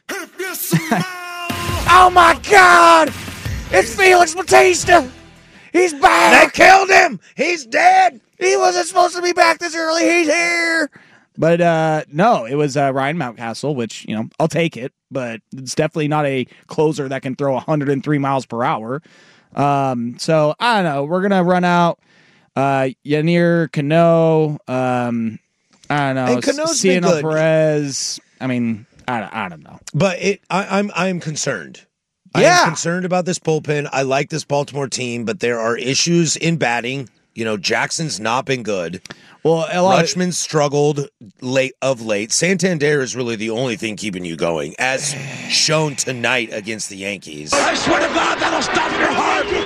Oh my God! It's Felix Bautista! He's back! They killed him! He's dead! He wasn't supposed to be back this early. He's here! But no, it was Ryan Mountcastle, which, I'll take it, but it's definitely not a closer that can throw 103 miles per hour. So, I don't know. We're going to run out Yanier Cano, I don't know, and Cano's been Cianel good. Perez. I mean... I don't know. But I'm concerned. Yeah. I'm concerned about this bullpen. I like this Baltimore team, but there are issues in batting. Jackson's not been good. Well, Rutschman struggled late. Santander is really the only thing keeping you going, as shown tonight against the Yankees. I swear to God, that'll stop your heart.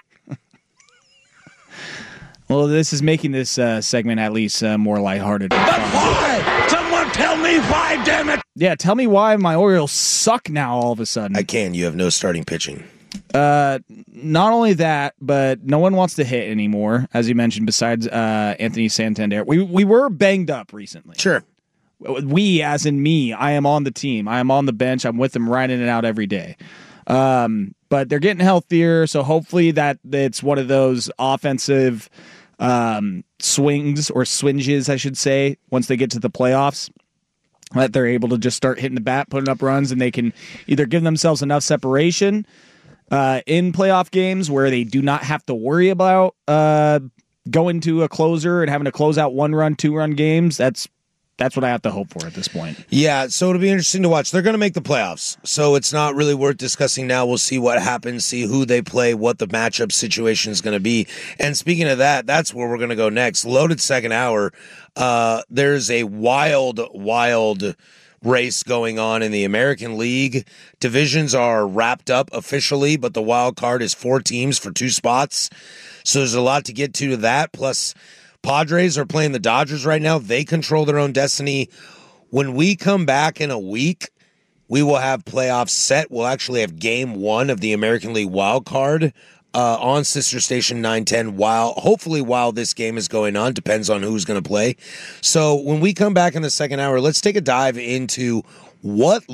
Well, this is making this segment at least more lighthearted. But why? Someone tell me why, damn it! Yeah, tell me why my Orioles suck now all of a sudden. I can. You have no starting pitching. Not only that, but no one wants to hit anymore, as you mentioned, besides Anthony Santander. We were banged up recently. Sure. We, as in me, I am on the team. I am on the bench. I'm with them right in and out every day. But they're getting healthier, so hopefully that it's one of those offensive swings or swinges, I should say, once they get to the playoffs, that they're able to just start hitting the bat, putting up runs, and they can either give themselves enough separation in playoff games where they do not have to worry about going to a closer and having to close out 1-run, 2-run games. That's what I have to hope for at this point. Yeah, so it'll be interesting to watch. They're going to make the playoffs, so it's not really worth discussing now. We'll see what happens, see who they play, what the matchup situation is going to be. And speaking of that, that's where we're going to go next. Loaded second hour. There's a wild race going on in the American League. Divisions are wrapped up officially, but the wild card is 4 teams for 2 spots. So there's a lot to get to that, plus... Padres are playing the Dodgers right now. They control their own destiny. When we come back in a week, we will have playoffs set. We'll actually have game 1 of the American League wild card on Sister Station 910 hopefully while this game is going on. Depends on who's going to play. So when we come back in the second hour, let's take a dive into what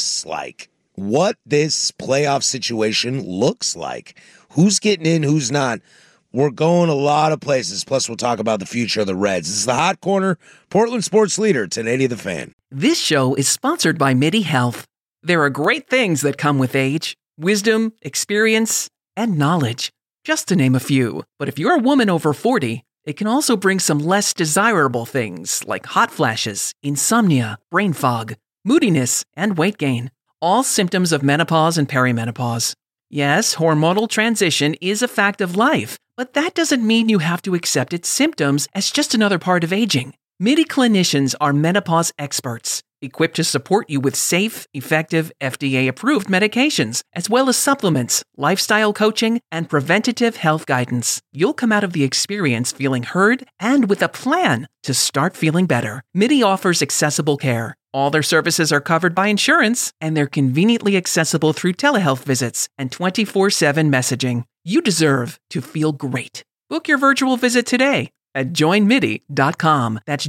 this playoff situation looks like. Who's getting in, who's not. We're going a lot of places, plus we'll talk about the future of the Reds. This is the Hot Corner, Portland sports leader, 1080 The Fan. This show is sponsored by MIDI Health. There are great things that come with age, wisdom, experience, and knowledge, just to name a few. But if you're a woman over 40, it can also bring some less desirable things like hot flashes, insomnia, brain fog, moodiness, and weight gain. All symptoms of menopause and perimenopause. Yes, hormonal transition is a fact of life, but that doesn't mean you have to accept its symptoms as just another part of aging. MIDI clinicians are menopause experts, equipped to support you with safe, effective, FDA-approved medications, as well as supplements, lifestyle coaching, and preventative health guidance. You'll come out of the experience feeling heard and with a plan to start feeling better. MIDI offers accessible care. All their services are covered by insurance, and they're conveniently accessible through telehealth visits and 24/7 messaging. You deserve to feel great. Book your virtual visit today at joinmidi.com. That's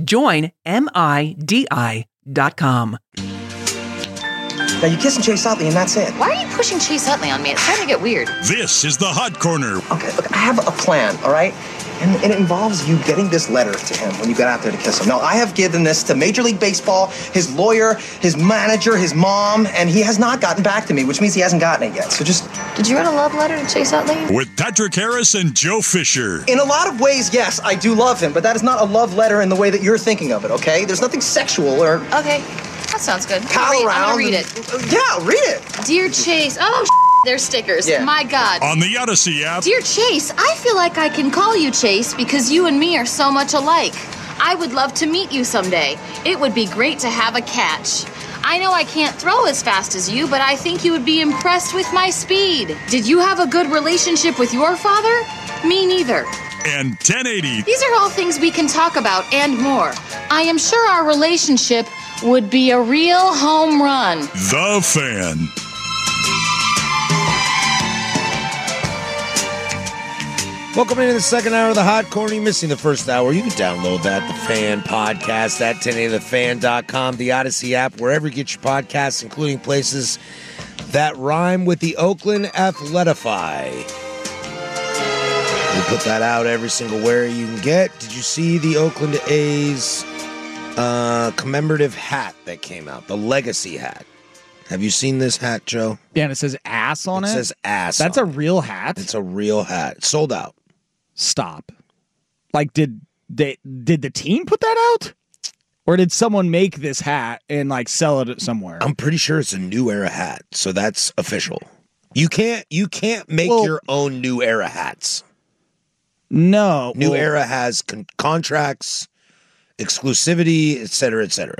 joinmidi.com. Now you kiss and Chase Utley, and that's it. Why are you pushing Chase Utley on me? It's starting to get weird. This is the Hot Corner. Okay, look, I have a plan, all right? And it involves you getting this letter to him when you get out there to kiss him. Now, I have given this to Major League Baseball, his lawyer, his manager, his mom, and he has not gotten back to me, which means he hasn't gotten it yet. So just Did you write a love letter to Chase Utley? With Patrick Harris and Joe Fisher. In a lot of ways, yes, I do love him, but that is not a love letter in the way that you're thinking of it, okay? There's nothing sexual or... Okay, that sounds good. Pal around. I'm gonna read it. Yeah, read it. Dear Chase, there's stickers. Yeah. My God. On the Odyssey app. Dear Chase, I feel like I can call you Chase because you and me are so much alike. I would love to meet you someday. It would be great to have a catch. I know I can't throw as fast as you, but I think you would be impressed with my speed. Did you have a good relationship with your father? Me neither. And 1080. These are all things we can talk about and more. I am sure our relationship would be a real home run. The Fan. Welcome into the second hour of the Hot Corner. You're missing the first hour. You can download that, The Fan podcast, at 1080thefan.com, the Odyssey app, wherever you get your podcasts, including places that rhyme with the Oakland Athletify. We put that out every single where you can get. Did you see the Oakland A's commemorative hat that came out, the Legacy hat? Have you seen this hat, Joe? Yeah, and it says ass on it? It says ass. That's a real hat? It's a real hat. Sold out. Stop. Like, did the team put that out? Or did someone make this hat and, like, sell it somewhere? I'm pretty sure it's a New Era hat, so that's official. You can't make your own New Era hats. No. New Era has contracts, exclusivity, et cetera, et cetera.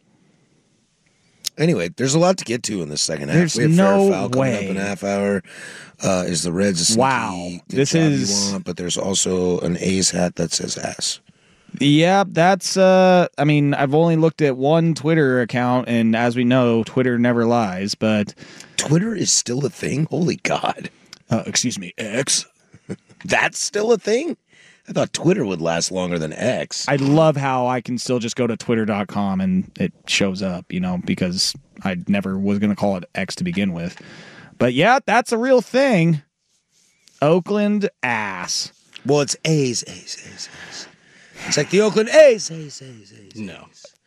Anyway, there's a lot to get to in this second half. There's we have no Fair Foul coming way. up in a half hour. Is the Reds a sneaky Wow. good This job is- you want, but there's also an A's hat that says ass. Yeah, that's, I mean, I've only looked at one Twitter account, and as we know, Twitter never lies, but... Twitter is still a thing? Holy God. Excuse me, X? That's still a thing? I thought Twitter would last longer than X. I love how I can still just go to twitter.com and it shows up, because I never was going to call it X to begin with. But yeah, that's a real thing. Oakland ass. Well, it's A's. It's like the Oakland A's. No.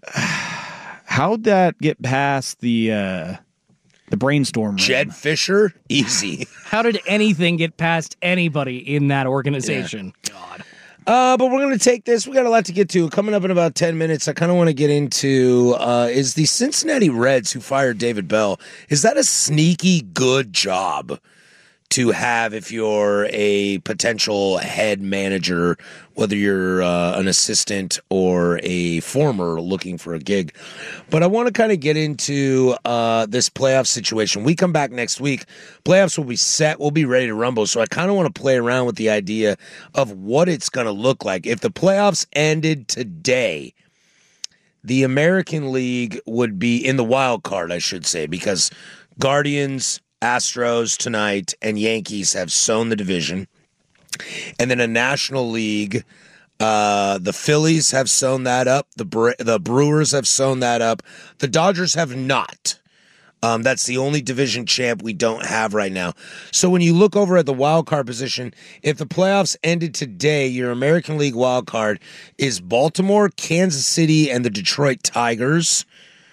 How'd that get past the brainstorm room? Jed Fisher? Easy. How did anything get past anybody in that organization? God. But we're going to take this. We got a lot to get to. Coming up in about 10 minutes, I kind of want to get into is the Cincinnati Reds, who fired David Bell, is that a sneaky good job to have if you're a potential head manager, whether you're an assistant or a former looking for a gig? But I want to kind of get into this playoff situation. We come back next week. Playoffs will be set. We'll be ready to rumble. So I kind of want to play around with the idea of what it's going to look like. If the playoffs ended today, the American League would be in the wild card, I should say, because Guardians, Astros tonight, and Yankees have sewn the division. And then a National League, the Phillies have sewn that up. The Brewers have sewn that up. The Dodgers have not. That's the only division champ we don't have right now. So when you look over at the wild card position, if the playoffs ended today, your American League wild card is Baltimore, Kansas City, and the Detroit Tigers.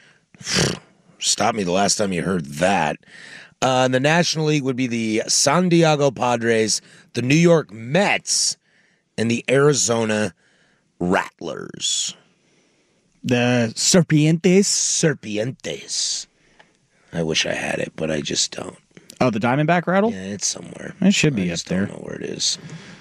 Stop me the last time you heard that. The National League would be the San Diego Padres, the New York Mets, and the Arizona Rattlers. The Serpientes? Serpientes. I wish I had it, but I just don't. Oh, the Diamondback Rattle? Yeah, it's somewhere. It should be up there. I don't know where it is.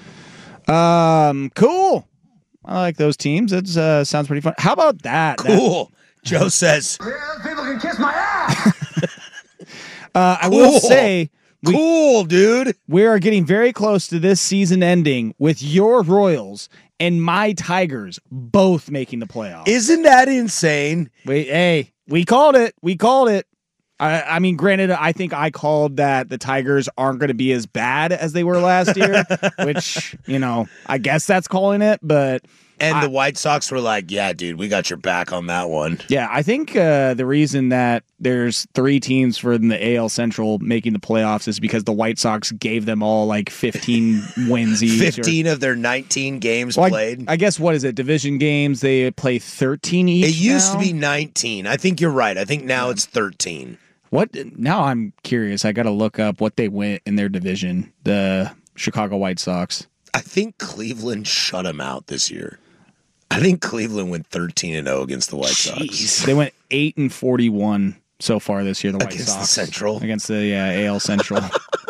Cool. I like those teams. It sounds pretty fun. How about that? Cool. Joe says. People can kiss my ass. I will say, cool, dude. We are getting very close to this season ending with your Royals and my Tigers both making the playoffs. Isn't that insane? We called it. I mean, granted, I think I called that the Tigers aren't going to be as bad as they were last year, which, I guess that's calling it, but... And the White Sox were like, yeah, dude, we got your back on that one. Yeah, I think the reason that there's 3 teams from the AL Central making the playoffs is because the White Sox gave them all like 15 wins each. 15 of their 19 games played. I guess, what is it, division games? They play 13 each It used now? to be 19. I think you're right. I think now it's 13. What now? I'm curious. I got to look up what they went in their division. The Chicago White Sox. I think Cleveland shut them out this year. I think Cleveland went 13-0 against the White Sox. They went 8-41 so far this year. The White against Sox the Central, against the AL Central.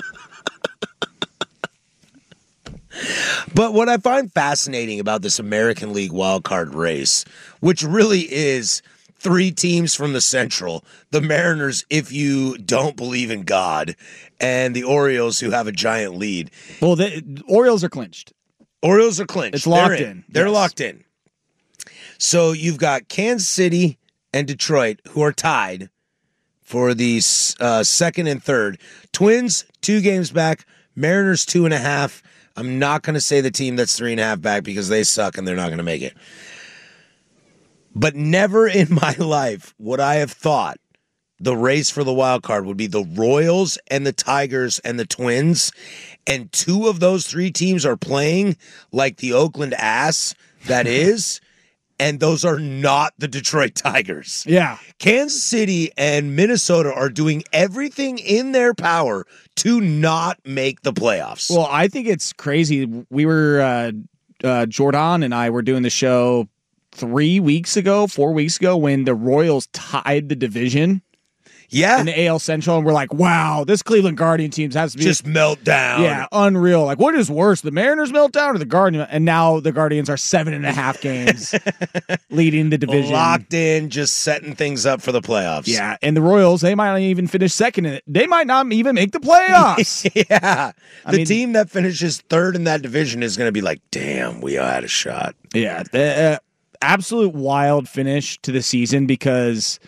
But what I find fascinating about this American League wildcard race, which really is 3 teams from the Central, the Mariners, if you don't believe in God, and the Orioles, who have a giant lead. Well, the Orioles are clinched. Orioles are clinched. It's locked in. They're locked in. So you've got Kansas City and Detroit, who are tied for the second and third. Twins, 2 games back. Mariners, 2.5. I'm not going to say the team that's 3.5 back because they suck and they're not going to make it. But never in my life would I have thought the race for the wild card would be the Royals and the Tigers and the Twins. And 2 of those 3 teams are playing like the Oakland ass that is. And those are not the Detroit Tigers. Yeah. Kansas City and Minnesota are doing everything in their power to not make the playoffs. Well, I think it's crazy. We were, Jordan and I were doing the show 4 weeks ago, when the Royals tied the division. Yeah. In the AL Central, and we're like, wow, this Cleveland Guardian team has to be just melt down. Yeah, unreal. Like, what is worse, the Mariners melt down or the Guardian? And now the Guardians are 7.5 games leading the division. Locked in, just setting things up for the playoffs. Yeah, and the Royals, they might not even finish second in it. They might not even make the playoffs. Yeah. The team that finishes third in that division is going to be like, damn, we had a shot. Yeah, the absolute wild finish to the season because...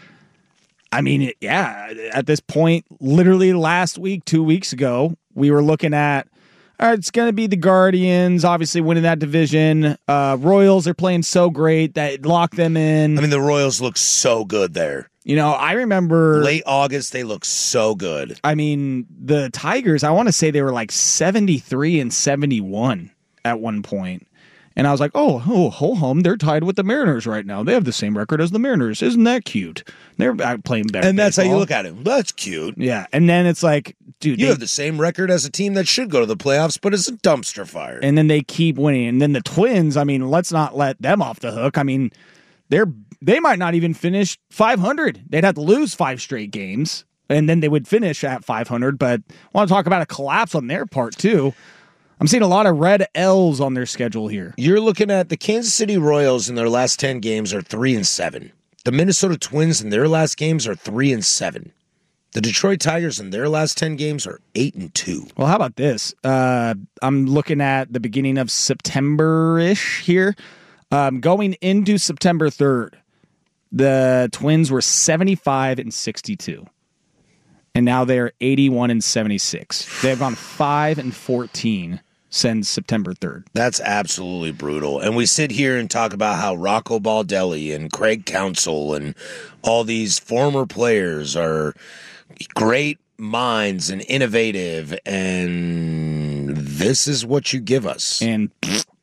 at this point, literally last week, 2 weeks ago, we were looking at, all right, it's going to be the Guardians, obviously winning that division. Royals are playing so great that locked them in. The Royals look so good there. I remember... Late August, they look so good. The Tigers, I want to say they were like 73-71 at one point. And I was like, ho hum, they're tied with the Mariners right now. They have the same record as the Mariners. Isn't that cute? They're playing better. And that's baseball. How you look at it. That's cute. Yeah. And then it's like, dude. You have the same record as a team that should go to the playoffs, but it's a dumpster fire. And then they keep winning. And then the Twins, let's not let them off the hook. They might not even finish 500. They'd have to lose 5 straight games. And then they would finish at 500. But I want to talk about a collapse on their part, too. I'm seeing a lot of red L's on their schedule here. You're looking at the Kansas City Royals in their last 10 games are 3-7. The Minnesota Twins in their last games are 3-7. The Detroit Tigers in their last 10 games are 8-2. Well, how about this? I'm looking at the beginning of September-ish here. Going into September 3rd, the Twins were 75-62. And now they're 81-76. They have gone 5-14 since September 3rd. That's absolutely brutal. And we sit here and talk about how Rocco Baldelli and Craig Counsell and all these former players are great minds and innovative, and this is what you give us. And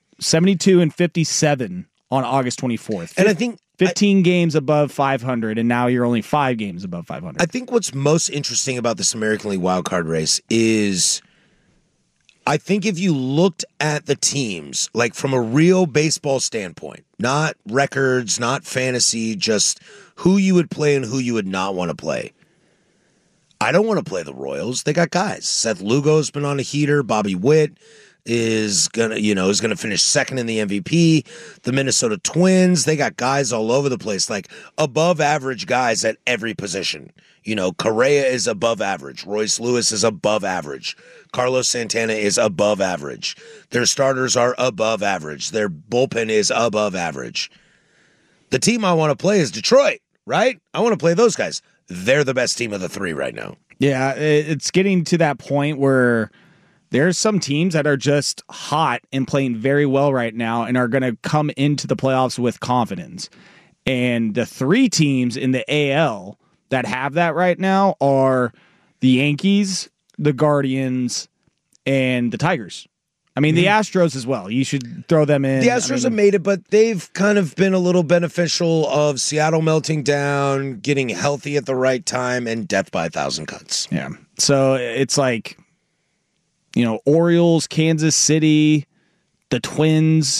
72-57 on August 24th. And I think 15 games above 500, and now you're only 5 games above 500. I think what's most interesting about this American League wildcard race is I think if you looked at the teams, like from a real baseball standpoint, not records, not fantasy, just who you would play and who you would not want to play. I don't want to play the Royals. They got guys. Seth Lugo's been on a heater. Bobby Witt is gonna finish second in the MVP. The Minnesota Twins, they got guys all over the place, like above average guys at every position. Correa is above average. Royce Lewis is above average. Carlos Santana is above average. Their starters are above average. Their bullpen is above average. The team I want to play is Detroit, right? I want to play those guys. They're the best team of the 3 right now. Yeah, it's getting to that point where there's some teams that are just hot and playing very well right now and are going to come into the playoffs with confidence. And the 3 teams in the AL that have that right now are the Yankees, the Guardians, and the Tigers. I mean, the Astros as well. You should throw them in. The Astros have made it, but they've kind of been a little beneficial of Seattle melting down, getting healthy at the right time, and death by 1,000 cuts. Yeah. So it's like, Orioles, Kansas City, the Twins.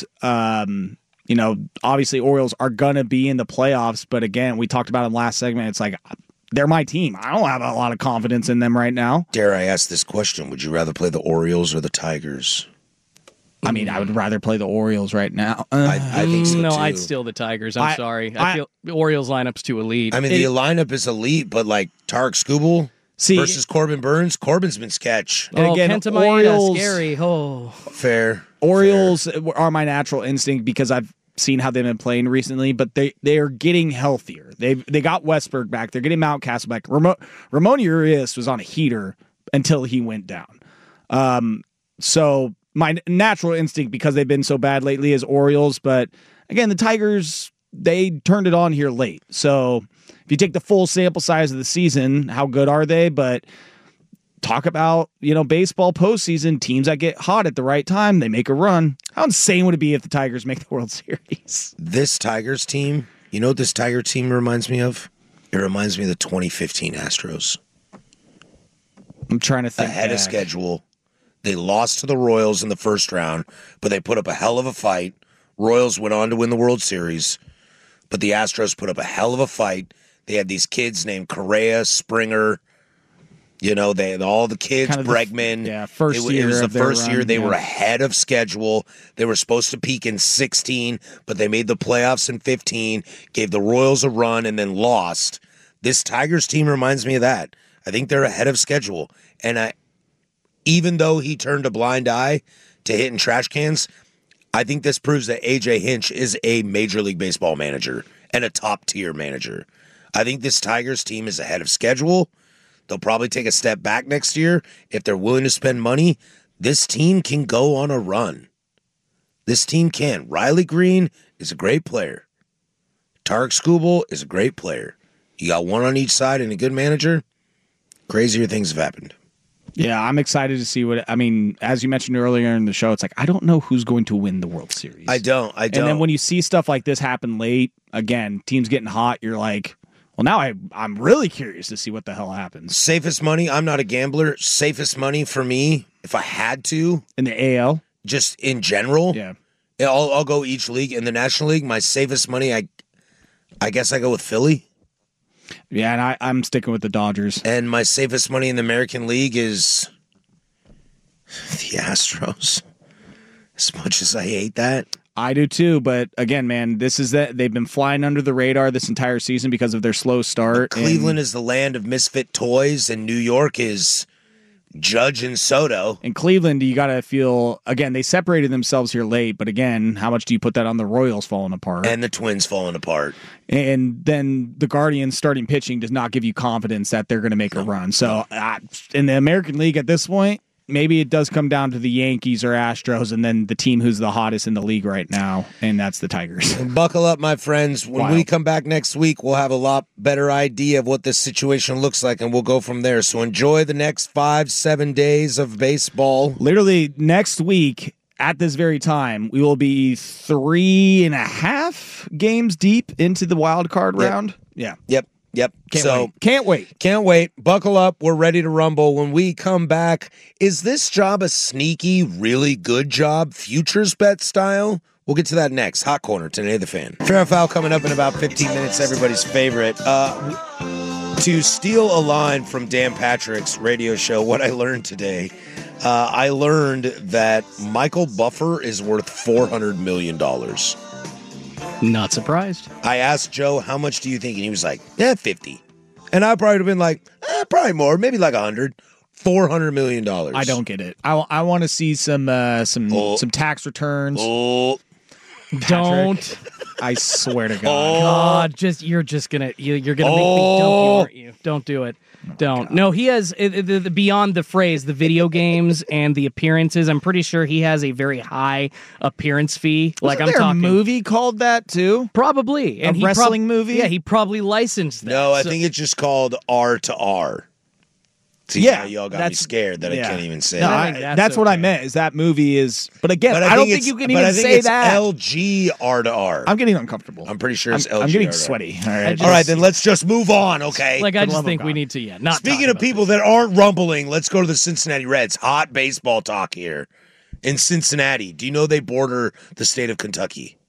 Obviously Orioles are going to be in the playoffs, but again, we talked about it in the last segment. It's like, they're my team. I don't have a lot of confidence in them right now. Dare I ask this question? Would you rather play the Orioles or the Tigers? I mean, I would rather play the Orioles right now. I think so, no, too. I'd steal the Tigers. I'm sorry. I feel the Orioles lineup's too elite. I mean, the lineup is elite, but like Tarek Skubal versus Corbin Burns. Corbin's been sketch. And again, Kenta Orioles, scary. Oh, fair. Orioles are my natural instinct because I've seen how they've been playing recently, but they are getting healthier. They got Westberg back. They're getting Mountcastle back. Ramon Urias was on a heater until he went down. So my natural instinct, because they've been so bad lately, is Orioles. But again, the Tigers, they turned it on here late. So if you take the full sample size of the season, how good are they? But talk about, baseball postseason, teams that get hot at the right time, they make a run. How insane would it be if the Tigers make the World Series? This Tigers team, you know what this Tiger team reminds me of? It reminds me of the 2015 Astros. I'm trying to think. Ahead of schedule. They lost to the Royals in the first round, but they put up a hell of a fight. Royals went on to win the World Series, but the Astros put up a hell of a fight. They had these kids named Correa, Springer. They had all the kids, kind of Bregman. First year. It was the first year. They yeah. were ahead of schedule. They were supposed to peak in 16, but they made the playoffs in 15, gave the Royals a run, and then lost. This Tigers team reminds me of that. I think they're ahead of schedule. And even though he turned a blind eye to hitting trash cans, I think this proves that A.J. Hinch is a Major League Baseball manager and a top-tier manager. I think this Tigers team is ahead of schedule. They'll probably take a step back next year. If they're willing to spend money, this team can go on a run. This team can. Riley Green is a great player. Tarek Skubal is a great player. You got one on each side and a good manager, crazier things have happened. Yeah, I'm excited to see as you mentioned earlier in the show, it's like, I don't know who's going to win the World Series. I don't. And then when you see stuff like this happen late, again, teams getting hot, you're like, well, now I'm really curious to see what the hell happens. Safest money, I'm not a gambler. Safest money for me, if I had to. In the AL? Just in general. Yeah. I'll go each league. In the National League, my safest money, I guess I go with Philly. Yeah, and I'm sticking with the Dodgers. And my safest money in the American League is the Astros. As much as I hate that. I do too, but again, man, this is that they've been flying under the radar this entire season because of their slow start. But Cleveland is the land of misfit toys, and New York is Judge and Soto. In Cleveland, you got to feel, again, they separated themselves here late, but again, how much do you put that on the Royals falling apart? And the Twins falling apart. And then the Guardians starting pitching does not give you confidence that they're going to make a run. So in the American League at this point, maybe it does come down to the Yankees or Astros, and then the team who's the hottest in the league right now, and that's the Tigers. Buckle up, my friends. When we come back next week, we'll have a lot better idea of what this situation looks like, and we'll go from there. So enjoy the next 5-7 days of baseball. Literally next week, at this very time, we will be 3.5 games deep into the wild card round. Yeah. Yep. Can't wait. Can't wait. Buckle up. We're ready to rumble. When we come back, is this job a sneaky, really good job, futures bet style? We'll get to that next. Hot Corner, today the Fan. Fair and Foul coming up in about 15 minutes, everybody's favorite. To steal a line from Dan Patrick's radio show, what I learned today, I learned that Michael Buffer is worth $400 million. Not surprised. I asked Joe, how much do you think? And he was like, 50. And I probably would have been like, probably more, maybe like 100. $400 million. I don't get it. I want to see some tax returns. Don't. I swear to God. God, you're gonna make me dump you, aren't you? Don't do it. Don't. No, he has beyond the phrase, the video games and the appearances. I'm pretty sure he has a very high appearance fee. Wasn't there a movie called that too? Probably. And a wrestling movie? Yeah, he probably licensed that. No, I think it's just called R to R. See, Yeah, now y'all got me scared that I can't even say no, that. that's what I meant. Is that movie is? But again, I don't think you can even say it's that. LG R2R. I'm getting uncomfortable. I'm pretty sure it's LG. I'm getting R2R. sweaty. All right, all right, then let's just move on. Okay. Like I just think we need to not. Speaking of people that aren't rumbling, let's go to the Cincinnati Reds. Hot baseball talk here in Cincinnati. Do you know they border the state of Kentucky?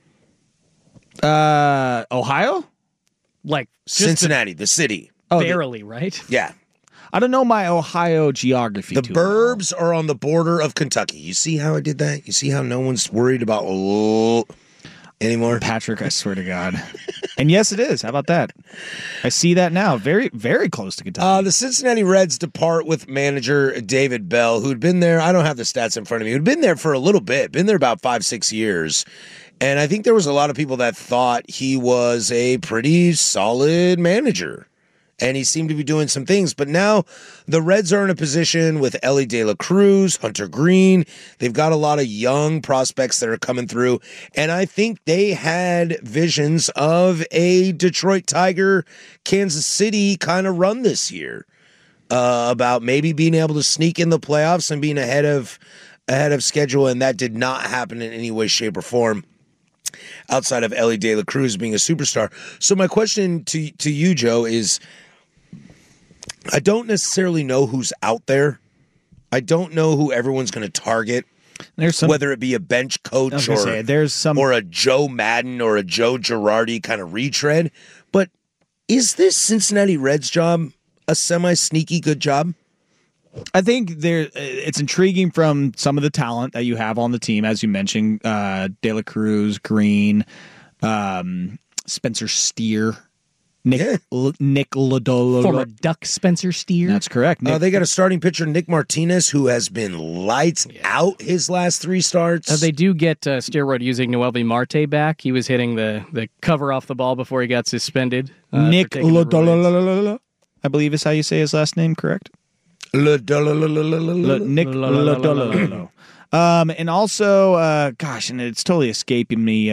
Ohio, like Cincinnati, the city. Barely, right? Yeah. I don't know my Ohio geography. The burbs are on the border of Kentucky. You see how I did that? You see how no one's worried about anymore? Patrick, I swear to God. And yes, it is. How about that? I see that now. Very, very close to Kentucky. The Cincinnati Reds depart with manager David Bell, who'd been there. I don't have the stats in front of me. Who'd been there for a little bit. Been there about 5-6 years. And I think there was a lot of people that thought he was a pretty solid manager. And he seemed to be doing some things. But now the Reds are in a position with Ellie De La Cruz, Hunter Green. They've got a lot of young prospects that are coming through. And I think they had visions of a Detroit Tiger, Kansas City kind of run this year. About maybe being able to sneak in the playoffs and being ahead of schedule. And that did not happen in any way, shape, or form, outside of Ellie De La Cruz being a superstar. So my question to you, Joe, is I don't necessarily know who's out there. I don't know who everyone's going to target. There's some, whether it be a bench coach or a Joe Madden or a Joe Girardi kind of retread. But is this Cincinnati Reds job a semi-sneaky good job? I think it's intriguing from some of the talent that you have on the team, as you mentioned, De La Cruz, Green, Spencer Steer, Nick Lodolo. Former Duck Spencer Steer. That's correct. They got a starting pitcher, Nick Martinez, who has been lights out his last 3 starts. They do get steroid-using Noelvi Marte back. He was hitting the cover off the ball before he got suspended. Nick Lodolo, I believe is how you say his last name, correct? Nick Lodolo. And also, and it's totally escaping me.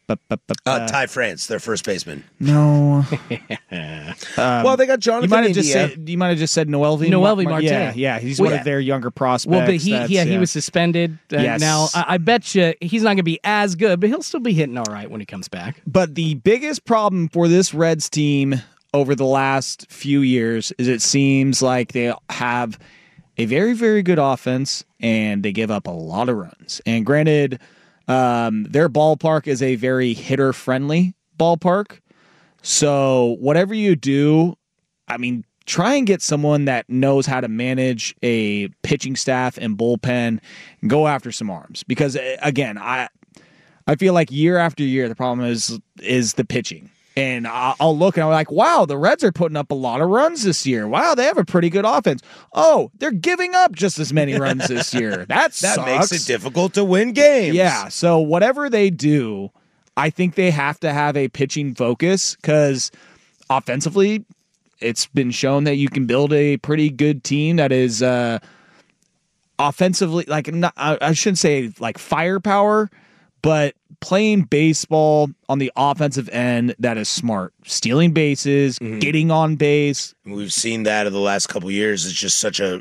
Ty France, their first baseman. No. Well, they got Jonathan. You might have just said Noelvi Marte. Yeah, he's one of their younger prospects. Well, but he was suspended. Yes. Now, I bet you he's not going to be as good, but he'll still be hitting all right when he comes back. But the biggest problem for this Reds team over the last few years is it seems like they have a very, very good offense, and they give up a lot of runs. And granted, their ballpark is a very hitter-friendly ballpark. So whatever you do, I mean, try and get someone that knows how to manage a pitching staff and bullpen and go after some arms. Because, again, I feel like year after year, the problem is the pitching. And I'll look and I'm like, wow, the Reds are putting up a lot of runs this year. Wow, they have a pretty good offense. Oh, they're giving up just as many runs this year. That makes it difficult to win games. Yeah, so whatever they do, I think they have to have a pitching focus because offensively, it's been shown that you can build a pretty good team that is offensively, I shouldn't say like firepower, but playing baseball on the offensive end that is smart, stealing bases, getting on base. We've seen that in the last couple of years. It's just Shohei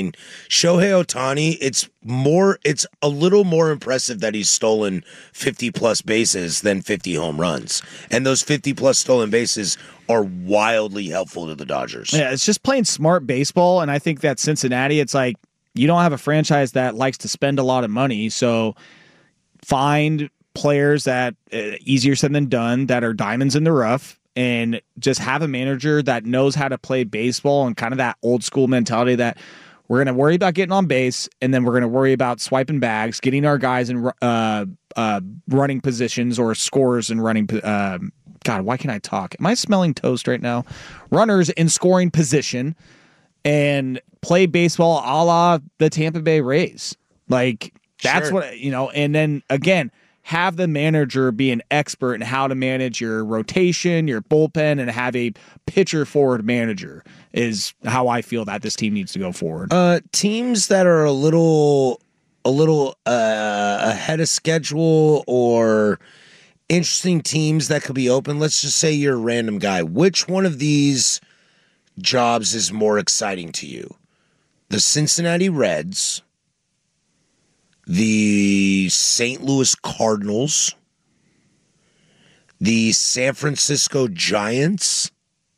Ohtani, it's a little more impressive that he's stolen 50 plus bases than 50 home runs. And those 50 plus stolen bases are wildly helpful to the Dodgers. Yeah, it's just playing smart baseball. And I think that Cincinnati, it's like you don't have a franchise that likes to spend a lot of money. So find players that easier said than done that are diamonds in the rough and just have a manager that knows how to play baseball and kind of that old school mentality that we're going to worry about getting on base and then we're going to worry about swiping bags, getting our guys in running positions or scores and running. God, why can't I talk? Am I smelling toast right now? Runners in scoring position and play baseball a la the Tampa Bay Rays. Like that's what, and then again, have the manager be an expert in how to manage your rotation, your bullpen, and have a pitcher-forward manager is how I feel that this team needs to go forward. Teams that are a little ahead of schedule or interesting teams that could be open, let's just say you're a random guy. Which one of these jobs is more exciting to you? The Cincinnati Reds, the St. Louis Cardinals, the San Francisco Giants,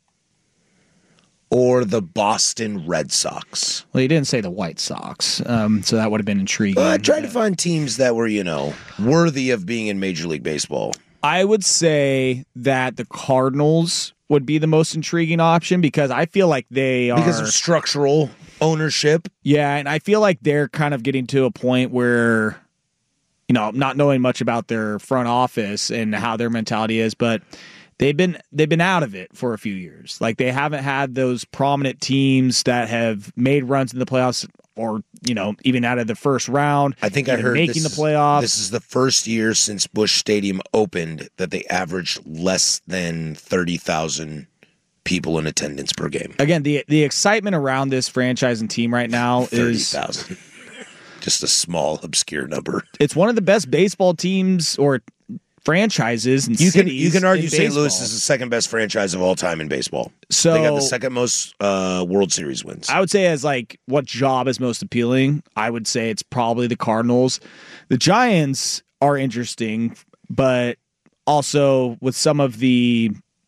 or the Boston Red Sox? Well, you didn't say the White Sox, so that would have been intriguing. Well, I tried to find teams that were, worthy of being in Major League Baseball. I would say that the Cardinals would be the most intriguing option because I feel like they are... Because of structural ownership? Yeah, and I feel like they're kind of getting to a point where, not knowing much about their front office and how their mentality is, but they've been out of it for a few years. Like, they haven't had those prominent teams that have made runs in the playoffs or, even out of the first round. I think I heard making the playoffs. This is the first year since Busch Stadium opened that they averaged less than 30,000 people in attendance per game. Again, the excitement around this franchise and team right now is 30,000. Just a small, obscure number. It's one of the best baseball teams or franchises and cities. You can argue in St. baseball. Louis is the second best franchise of all time in baseball. So they got the second most World Series wins. I would say as like what job is most appealing, I would say it's probably the Cardinals. The Giants are interesting, but also with some of the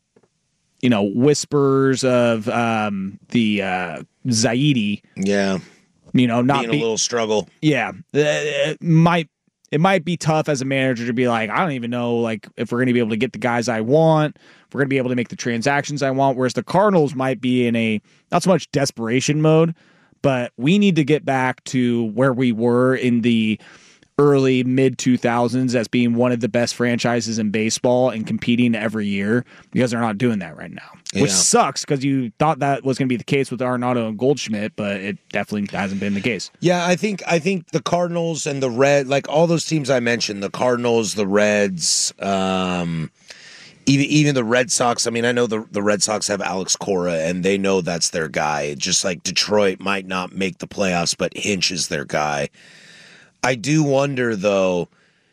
whispers of the Zaidi. Yeah. Not being a little struggle. Yeah. It might be tough as a manager to be like, I don't even know if we're going to be able to get the guys I want, if we're going to be able to make the transactions I want, whereas the Cardinals might be in a not so much desperation mode, but we need to get back to where we were in the early mid-2000s as being one of the best franchises in baseball and competing every year, because they're not doing that right now. Which sucks because you thought that was going to be the case with Arenado and Goldschmidt, but it definitely hasn't been the case. Yeah, I think the Cardinals and the Reds, like all those teams I mentioned, the Cardinals, the Reds, even the Red Sox. I mean, I know the Red Sox have Alex Cora, and they know that's their guy. Just like Detroit might not make the playoffs, but Hinch is their guy. I do wonder, though,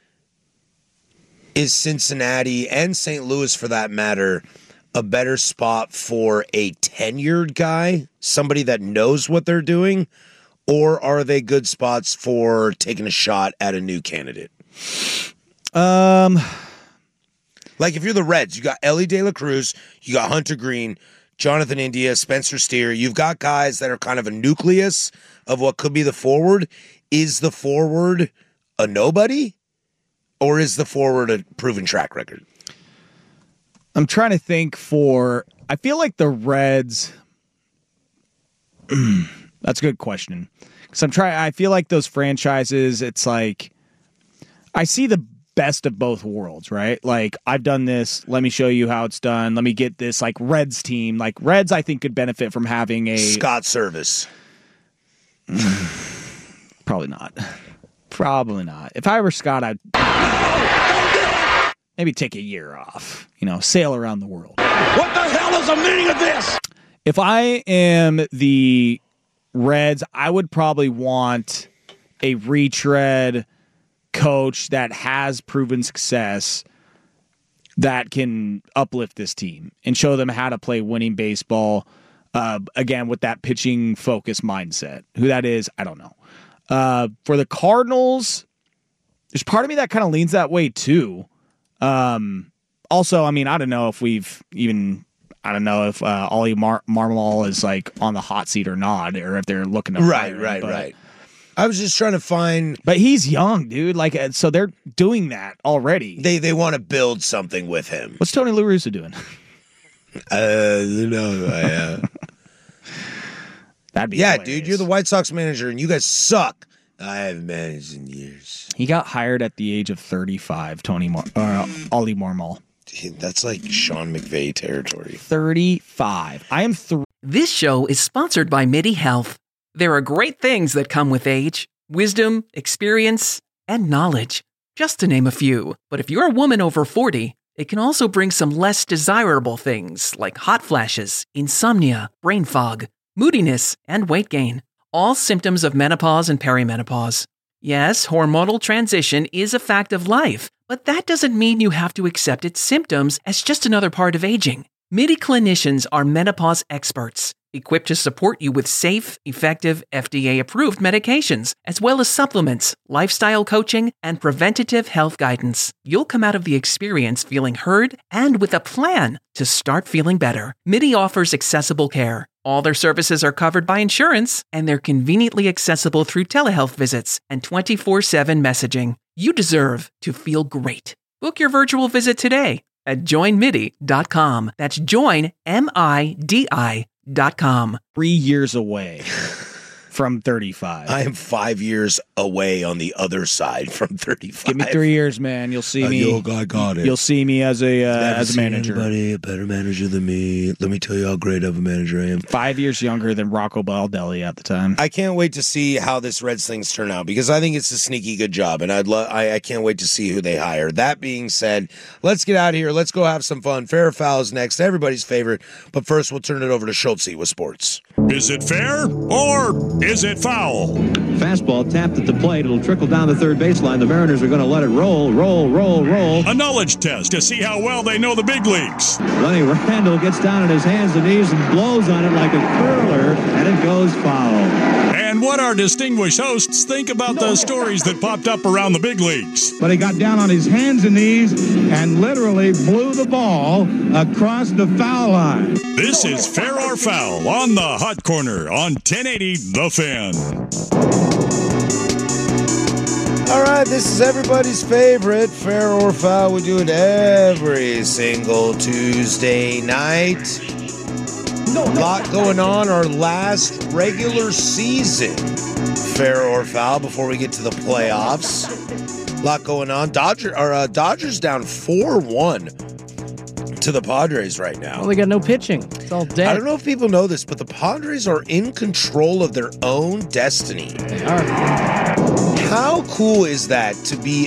is Cincinnati and St. Louis, for that matter, a better spot for a tenured guy, somebody that knows what they're doing, or are they good spots for taking a shot at a new candidate? Like if you're the Reds, you got Ellie De La Cruz, you got Hunter Green, Jonathan India, Spencer Steer. You've got guys that are kind of a nucleus of what could be the forward. Is the forward a nobody, or is the forward a proven track record? I'm trying to think I feel like the Reds. That's a good question. Because I feel like those franchises, it's like, I see the best of both worlds, right? Like, I've done this. Let me show you how it's done. Let me get this, Reds team. Reds, I think, could benefit from having a Scott Service. Probably not. If I were Scott, I'd maybe take a year off, sail around the world. What the hell is the meaning of this? If I am the Reds, I would probably want a retread coach that has proven success that can uplift this team and show them how to play winning baseball, again, with that pitching focus mindset. Who that is, I don't know. For the Cardinals, there's part of me that kind of leans that way too. Also, I mean, I don't know if Ollie Marmol is on the hot seat or not, or if they're looking to fire him, right. I was just trying to find, but he's young, dude. So they're doing that already. They want to build something with him. What's Tony La Russa doing? That'd be hilarious. Dude, you're the White Sox manager and you guys suck. I haven't managed in years. He got hired at the age of 35, Ollie Marmol. Dude, that's like Sean McVay territory. 35. This show is sponsored by MIDI Health. There are great things that come with age, wisdom, experience, and knowledge, just to name a few. But if you're a woman over 40, it can also bring some less desirable things like hot flashes, insomnia, brain fog, moodiness, and weight gain, all symptoms of menopause and perimenopause. Yes, hormonal transition is a fact of life, but that doesn't mean you have to accept its symptoms as just another part of aging. MIDI clinicians are menopause experts. equipped to support you with safe, effective, FDA-approved medications, as well as supplements, lifestyle coaching, and preventative health guidance. You'll come out of the experience feeling heard and with a plan to start feeling better. MIDI offers accessible care. All their services are covered by insurance, and they're conveniently accessible through telehealth visits and 24/7 messaging. You deserve to feel great. Book your virtual visit today at joinmidi.com. That's joinmidi.com. 3 years away from 35. I am 5 years away on the other side from 35. Give me 3 years, man. You'll see me. I got it. You'll see me as a manager. Anybody a better manager than me? Let me tell you how great of a manager I am. 5 years younger than Rocco Baldelli at the time. I can't wait to see how this Reds things turn out because I think it's a sneaky good job, and I can't wait to see who they hire. That being said, let's get out of here. Let's go have some fun. Fair or Foul is next. Everybody's favorite. But first, we'll turn it over to Schultz with sports. Is it fair or is it foul? Fastball tapped at the plate. It'll trickle down the third baseline. The Mariners are going to let it roll. A knowledge test to see how well they know the big leagues. Lenny Randle gets down on his hands and knees and blows on it like a curler, and it goes foul. And what our distinguished hosts think about the stories that popped up around the big leagues. But he got down on his hands and knees and literally blew the ball across the foul line. This is Fair or Foul on the Hot Corner on 1080 The Fan. All right, this is everybody's favorite Fair or Foul. We do it every single Tuesday night. A lot going on our last regular season Fair or Foul before we get to the playoffs. A lot going on. Dodgers down 4-1 to the Padres right now. Well, they got no pitching. It's all dead. I don't know if people know this, but the Padres are in control of their own destiny. They are. How cool is that to be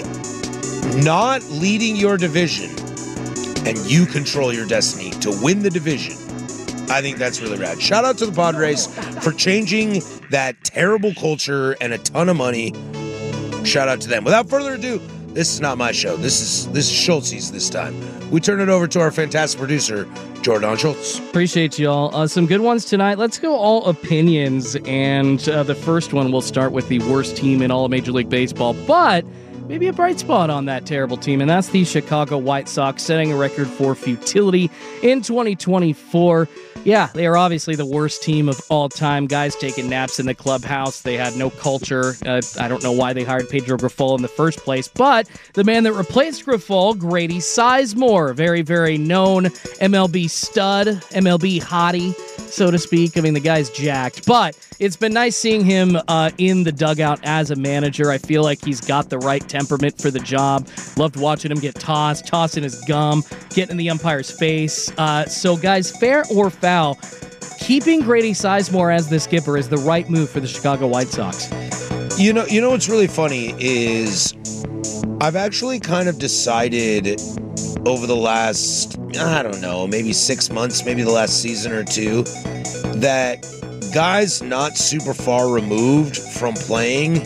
not leading your division and you control your destiny to win the division? I think that's really rad. Shout out to the Padres for changing that terrible culture and a ton of money. Shout out to them. Without further ado, this is not my show. This is Schultz's this time. We turn it over to our fantastic producer, Jordan Schultz. Appreciate y'all. Some good ones tonight. Let's go all opinions. And the first one, we'll start with the worst team in all of Major League Baseball, but maybe a bright spot on that terrible team, and that's the Chicago White Sox, setting a record for futility in 2024. Yeah, they are obviously the worst team of all time. Guys taking naps in the clubhouse. They had no culture. I don't know why they hired Pedro Grifol in the first place, but the man that replaced Grifol, Grady Sizemore, very, very known MLB stud, MLB hottie, so to speak. I mean, the guy's jacked, but it's been nice seeing him in the dugout as a manager. I feel like he's got the right temperament for the job. Loved watching him get tossing his gum, getting in the umpire's face. So, guys, fair or foul, keeping Grady Sizemore as the skipper is the right move for the Chicago White Sox. You know what's really funny is I've actually kind of decided over the last, I don't know, maybe 6 months, maybe the last season or two, that guys not super far removed from playing,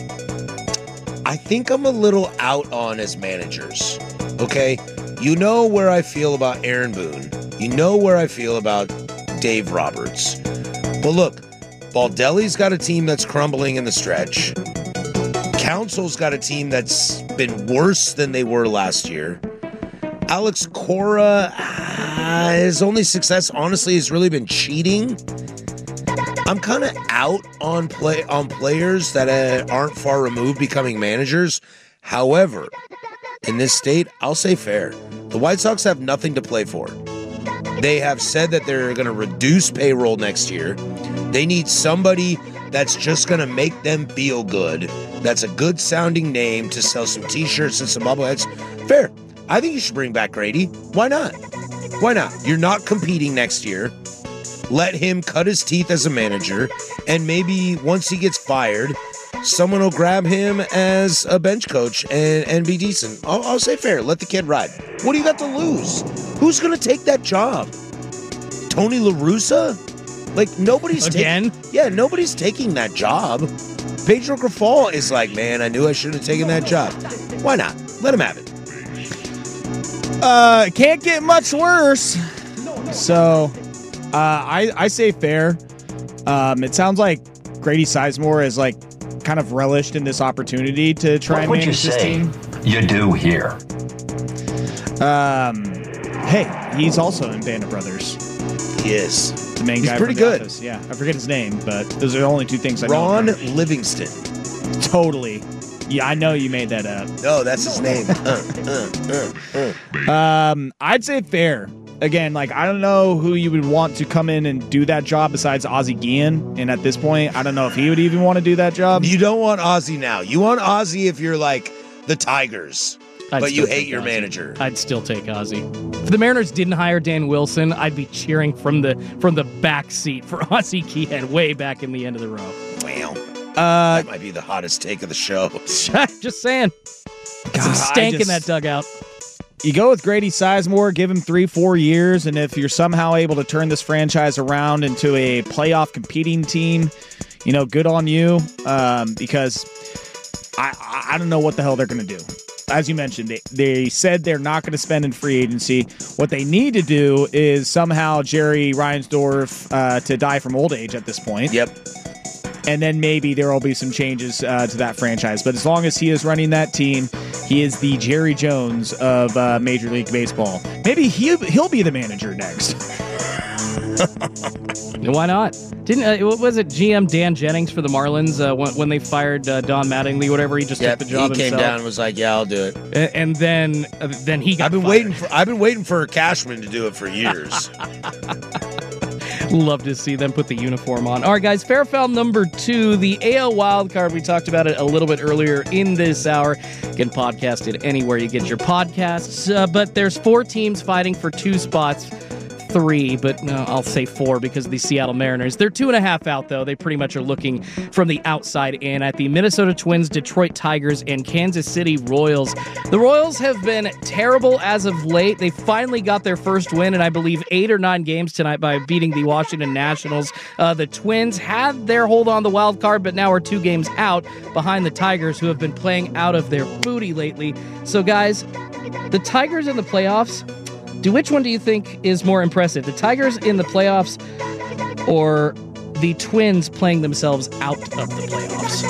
I think I'm a little out on as managers, okay? You know where I feel about Aaron Boone. You know where I feel about Dave Roberts. But look, Baldelli's got a team that's crumbling in the stretch. Council's got a team that's been worse than they were last year. Alex Cora, his only success, honestly, has really been cheating. I'm kind of out on players that aren't far removed becoming managers. However, in this state, I'll say fair. The White Sox have nothing to play for. They have said that they're going to reduce payroll next year. They need somebody that's just going to make them feel good. That's a good sounding name to sell some t-shirts and some bobbleheads. Fair. I think you should bring back Grady. Why not? Why not? You're not competing next year. Let him cut his teeth as a manager, and maybe once he gets fired, someone will grab him as a bench coach and be decent. I'll say fair. Let the kid ride. What do you got to lose? Who's going to take that job? Tony La Russa? Like, nobody's nobody's taking that job. Pedro Grifol is like, man, I knew I should have taken that job. Why not? Let him have it. Can't get much worse. So, I say fair. It sounds like Grady Sizemore is like kind of relished in this opportunity to try and manage this team. You do here. Hey, he's also in Band of Brothers. He is. The main guy. He's pretty from The good. Office. Yeah, I forget his name, but those are the only two things I know. Ron Livingston. Totally. Yeah, I know you made that up. No, that's his name. I'd say fair. Again, like, I don't know who you would want to come in and do that job besides Ozzie Guillen. And at this point, I don't know if he would even want to do that job. You don't want Ozzie now. You want Ozzie if you're like the Tigers, but you hate your Ozzie. manager. I'd still take Ozzie. If the Mariners didn't hire Dan Wilson, I'd be cheering from the back seat for Ozzie Guillen way back in the end of the row. Wow. That might be the hottest take of the show. Just saying. Some stank in that dugout. You go with Grady Sizemore, give him 3-4 years, and if you're somehow able to turn this franchise around into a playoff competing team, you know, good on you, because I don't know what the hell they're going to do. As you mentioned, they said they're not going to spend in free agency. What they need to do is somehow Jerry Reinsdorf to die from old age at this point. Yep. And then maybe there will be some changes to that franchise. But as long as he is running that team, he is the Jerry Jones of Major League Baseball. Maybe he'll be the manager next. Why not? Didn't what was it? GM Dan Jennings for the Marlins when they fired Don Mattingly, whatever. He just took the job he came himself. down and was like, "Yeah, I'll do it." And then he got. I've been waiting for Cashman to do it for years. Love to see them put the uniform on. All right, guys, fair foul number 2, the AL wildcard. We talked about it a little bit earlier in this hour. You can podcast it anywhere you get your podcasts. But there's 4 teams fighting for 2 spots. 3, but no, I'll say 4 because of the Seattle Mariners. They're 2.5 out, though. They pretty much are looking from the outside in at the Minnesota Twins, Detroit Tigers, and Kansas City Royals. The Royals have been terrible as of late. They finally got their first win in, I believe, 8 or 9 games tonight by beating the Washington Nationals. The Twins had their hold on the wild card, but now are 2 games out behind the Tigers, who have been playing out of their booty lately. So, guys, the Tigers in the playoffs, which one do you think is more impressive? The Tigers in the playoffs or the Twins playing themselves out of the playoffs?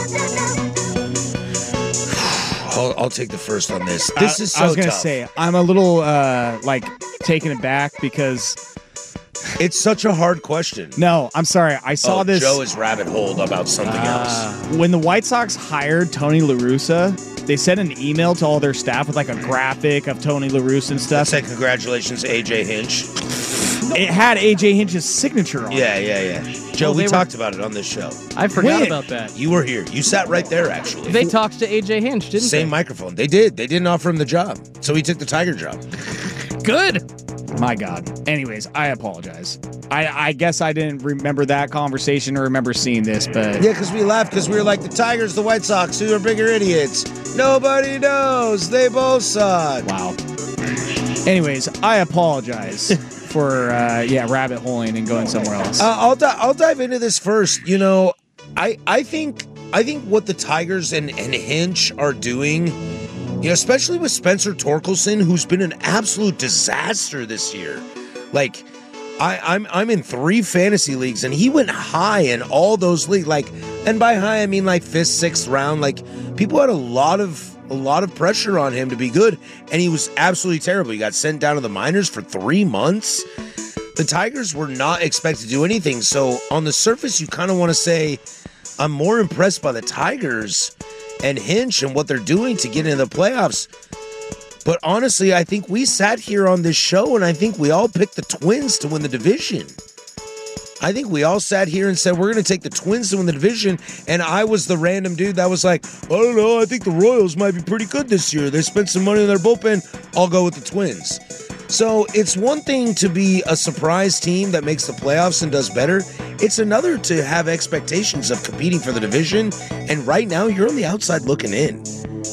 I'll take the first on this. This is so tough. I was going to say, I'm a little taken aback because it's such a hard question. No, I'm sorry. I saw this. Joe is rabbit holed about something else. When the White Sox hired Tony La Russa, they sent an email to all their staff with like a graphic of Tony La Russa and stuff. Said congratulations to AJ Hinch. It had AJ Hinch's signature on it. Yeah. Joe, we talked about it on this show. I forgot about that. You were here. You sat right there, actually. They talked to AJ Hinch, didn't they? Same microphone. They did. They didn't offer him the job, so he took the Tiger job. Good. My God. Anyways, I apologize. I guess I didn't remember that conversation or remember seeing this, but... Yeah, because we laughed because we were like, the Tigers, the White Sox, who are bigger idiots? Nobody knows. They both suck. Wow. Anyways, I apologize for, rabbit holing and going somewhere else. I'll dive into this first. You know, I think what the Tigers and Hinch are doing, you know, especially with Spencer Torkelson, who's been an absolute disaster this year. Like, I'm in 3 fantasy leagues, and he went high in all those leagues. Like, and by high I mean like 5th, 6th round. Like, people had a lot of pressure on him to be good, and he was absolutely terrible. He got sent down to the minors for 3 months. The Tigers were not expected to do anything. So on the surface, you kind of want to say, I'm more impressed by the Tigers and Hinch and what they're doing to get into the playoffs. But honestly, I think we sat here on this show and I think we all picked the Twins to win the division. I think we all sat here and said, we're going to take the Twins to win the division. And I was the random dude that was like, I don't know, I think the Royals might be pretty good this year. They spent some money on their bullpen. I'll go with the Twins. So it's one thing to be a surprise team that makes the playoffs and does better. It's another to have expectations of competing for the division. And right now, you're on the outside looking in.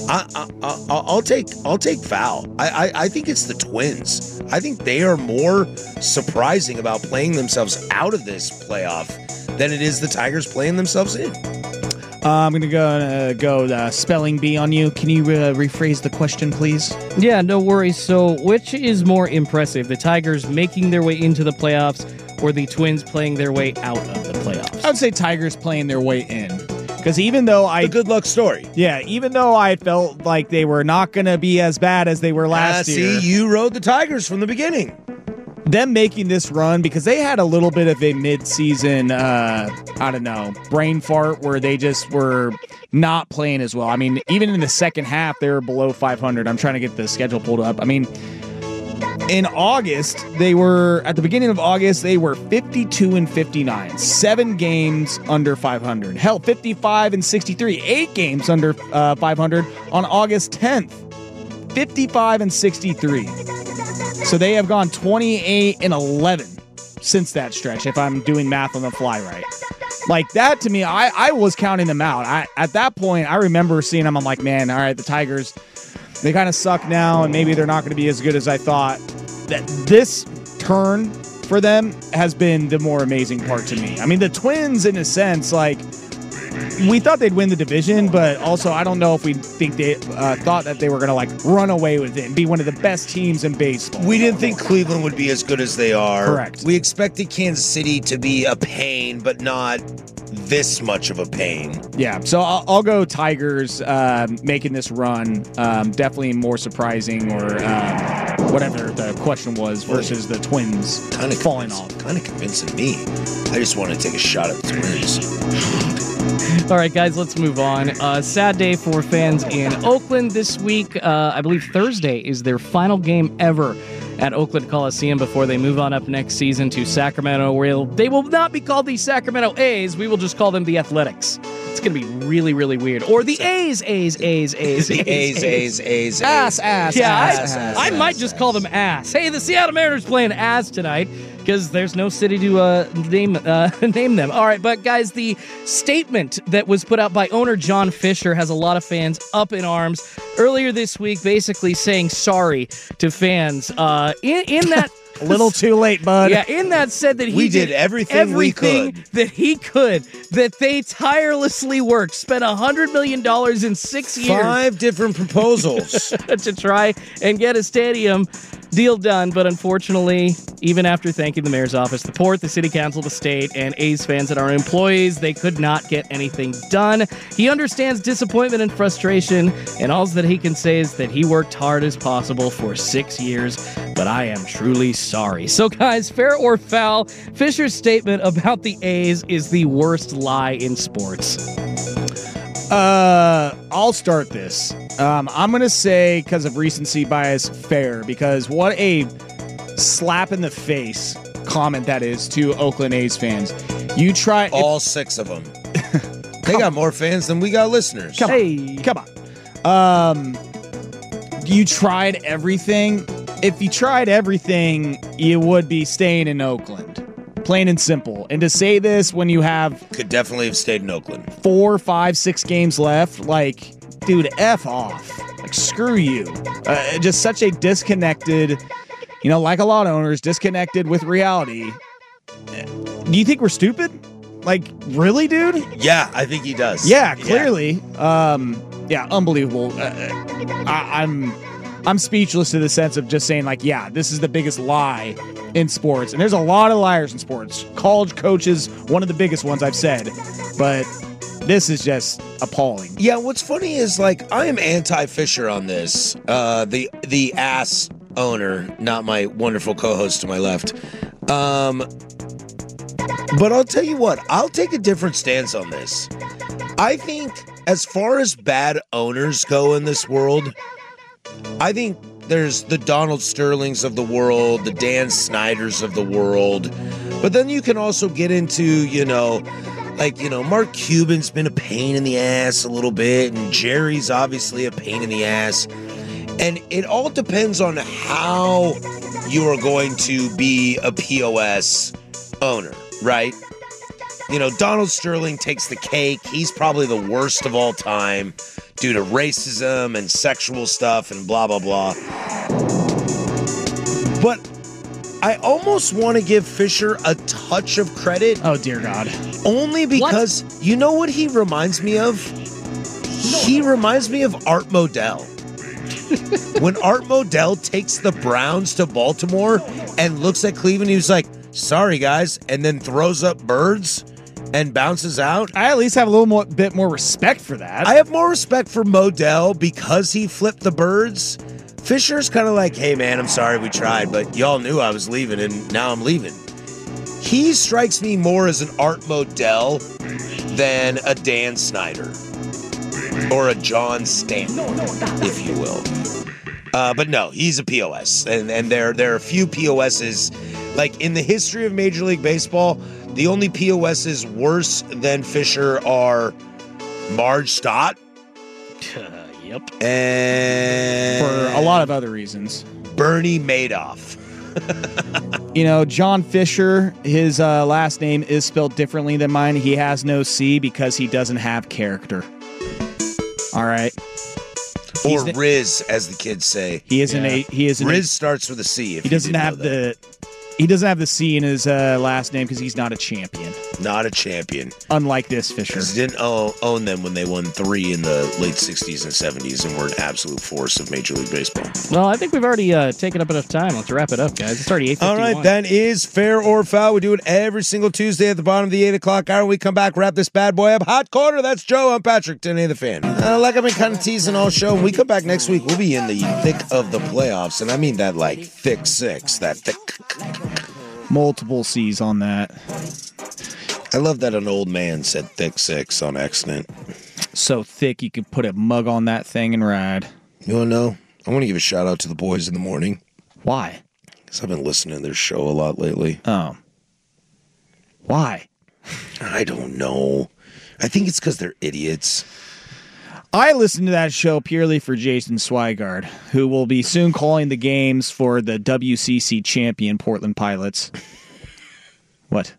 I'll take foul. I think it's the Twins. I think they are more surprising about playing themselves out of this playoff than it is the Tigers playing themselves in. I'm going to go spelling bee on you. Can you rephrase the question, please? Yeah, no worries. So which is more impressive, the Tigers making their way into the playoffs or the Twins playing their way out of the playoffs? would say Tigers playing their way in. Because even though the good luck story. Yeah, even though I felt like they were not going to be as bad as they were last year. See, you rode the Tigers from the beginning. Them making this run, because they had a little bit of a mid-season, brain fart where they just were not playing as well. I mean, even in the second half, they were below 500. I'm trying to get the schedule pulled up. I mean, in August, at the beginning of August, they were 52-59, 7 games under 500. Hell, 55-63, 8 games under 500 on August 10th. 55-63. So they have gone 28-11 since that stretch, if I'm doing math on the fly right. Like, that to me, I was counting them out. At that point, I remember seeing them. I'm like, man, all right, the Tigers, they kind of suck now, and maybe they're not going to be as good as I thought. That this turn for them has been the more amazing part to me. I mean, the Twins, in a sense, like, we thought they'd win the division, but also I don't know if we think they thought that they were going to like run away with it and be one of the best teams in baseball. We didn't think Cleveland would be as good as they are. Correct. We expected Kansas City to be a pain, but not this much of a pain. Yeah, so I'll go Tigers making this run. Definitely more surprising, or whatever the question was, versus the Twins kind of falling off. Kind of convincing me. I just want to take a shot at the Twins. All right, guys, let's move on. Sad day for fans in Oakland this week. I believe Thursday is their final game ever at Oakland Coliseum before they move on up next season to Sacramento, where they will not be called the Sacramento A's. We will just call them the Athletics. It's going to be really, really weird. Or the A's. The A's. Ass. Yeah, I might just call them ass. Hey, the Seattle Mariners playing ass tonight because there's no city to name them. All right, but guys, the statement that was put out by owner John Fisher has a lot of fans up in arms earlier this week, basically saying sorry to fans. In that. A little too late, bud. Yeah, in that said that he did everything we could. That they tirelessly worked, spent $100 million in 6 years. 5 different proposals. to try and get a stadium deal done, but unfortunately, even after thanking the mayor's office, the port, the city council, the state, and A's fans and our employees, they could not get anything done. He understands disappointment and frustration, and all that he can say is that he worked hard as possible for 6 years, but I am truly sorry. So guys, fair or foul, Fisher's statement about the A's is the worst lie in sports. I'll start this. I'm going to say, because of recency bias, fair, because what a slap in the face comment that is to Oakland A's fans. You try all 6 of them. They got more fans than we got listeners. Come on. You tried everything. If you tried everything, you would be staying in Oakland. Plain and simple. And to say this when you have... Could definitely have stayed in Oakland. 4, 5, 6 games left. Like, dude, F off. Like, screw you. Just such a disconnected, like a lot of owners, disconnected with reality. Do you think we're stupid? Like, really, dude? Yeah, I think he does. Yeah, clearly. Yeah, unbelievable. I'm speechless to the sense of just saying, like, yeah, this is the biggest lie in sports. And there's a lot of liars in sports. College coaches, one of the biggest ones I've said. But this is just appalling. Yeah, what's funny is, like, I am anti-Fisher on this. The ass owner, not my wonderful co-host to my left. But I'll tell you what, I'll take a different stance on this. I think as far as bad owners go in this world, I think there's the Donald Sterlings of the world, the Dan Snyders of the world. But then you can also get into, Mark Cuban's been a pain in the ass a little bit, and Jerry's obviously a pain in the ass. And it all depends on how you are going to be a POS owner, right? Donald Sterling takes the cake. He's probably the worst of all time due to racism and sexual stuff and blah, blah, blah. But I almost want to give Fisher a touch of credit. Oh, dear God. Only because, you know what he reminds me of? He reminds me of Art Modell. When Art Modell takes the Browns to Baltimore and looks at Cleveland, he was like, sorry, guys, and then throws up birds. and bounces out. I at least have a little bit more respect for that. I have more respect for Modell because he flipped the birds. Fisher's kind of like, hey, man, I'm sorry we tried, but y'all knew I was leaving, and now I'm leaving. He strikes me more as an Art Modell than a Dan Snyder or a John Stanton, if you will. But no, he's a POS, and there are a few POSs. Like, in the history of Major League Baseball, the only POSs worse than Fisher are Marge Stott. Yep. And for a lot of other reasons. Bernie Madoff. John Fisher, his last name is spelled differently than mine. He has no C because he doesn't have character. All right. Or Riz, as the kids say. He isn't Riz starts with a C. He doesn't have He doesn't have the C in his last name because he's not a champion. Not a champion. Unlike this Fisher. Because he didn't own them when they won 3 in the late 60s and 70s and were an absolute force of Major League Baseball. Well, I think we've already taken up enough time. Let's wrap it up, guys. It's already 8:51. All right, that is Fair or Foul. We do it every single Tuesday at the bottom of the 8 o'clock hour. We come back, wrap this bad boy up. Hot Corner, that's Joe. I'm Patrick, 10A the Fan. Like I've been kind of teasing all show, when we come back next week, we'll be in the thick of the playoffs. And I mean that like thick six, that thick. Multiple C's on that. I love that an old man said thick six on accident. So thick you could put a mug on that thing and ride. You want to know? I want to give a shout out to the boys in the morning. Why? Because I've been listening to their show a lot lately. Oh. Why? I don't know. I think it's because they're idiots. I listen to that show purely for Jason Swigard, who will be soon calling the games for the WCC champion Portland Pilots. What?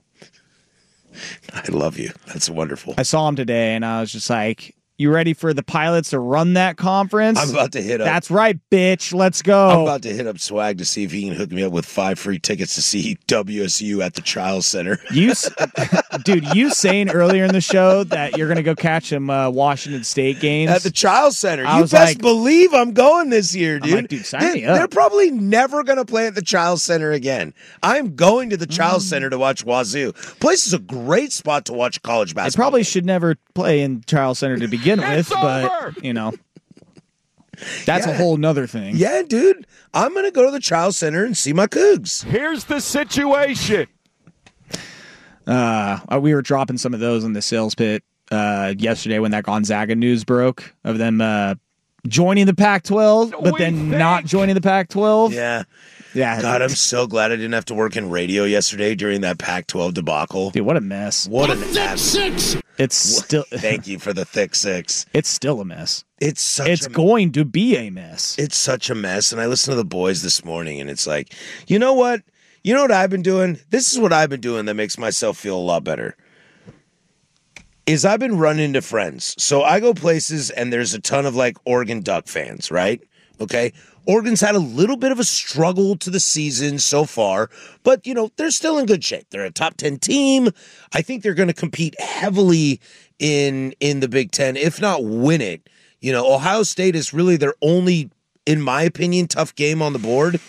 I love you. That's wonderful. I saw him today, and I was just like, you ready for the Pilots to run that conference? I'm about to hit up. That's right, bitch. Let's go. I'm about to hit up Swag to see if he can hook me up with 5 free tickets to see WSU at the Chiles Center. Dude, you saying earlier in the show that you're going to go catch some Washington State games. At the Chiles Center. You best believe I'm going this year, dude. I'm like, dude, sign me up. They're probably never going to play at the Chiles Center again. I'm going to the Chiles Center to watch Wazoo. Place is a great spot to watch college basketball. They probably should never play in Chiles Center to begin with, but, that's a whole nother thing. Yeah, dude. I'm going to go to the Chiles Center and see my Cougs. Here's the situation. We were dropping some of those in the sales pit yesterday when that Gonzaga news broke of them joining the Pac-12, but then not joining the Pac-12. Yeah. Yeah. God, I'm so glad I didn't have to work in radio yesterday during that Pac-12 debacle. Dude, what a mess. What an thick six. It's still. Thank you for the thick six. It's still a mess. It's going to be a mess. It's such a mess. And I listened to the boys this morning, and it's like, you know what? You know what I've been doing? This is what I've been doing that makes myself feel a lot better. Is I've been running into friends. So I go places, and there's a ton of like Oregon Duck fans, right? Okay. Oregon's had a little bit of a struggle to the season so far, but, they're still in good shape. They're a top 10 team. I think they're going to compete heavily in the Big Ten, if not win it. Ohio State is really their only, in my opinion, tough game on the board.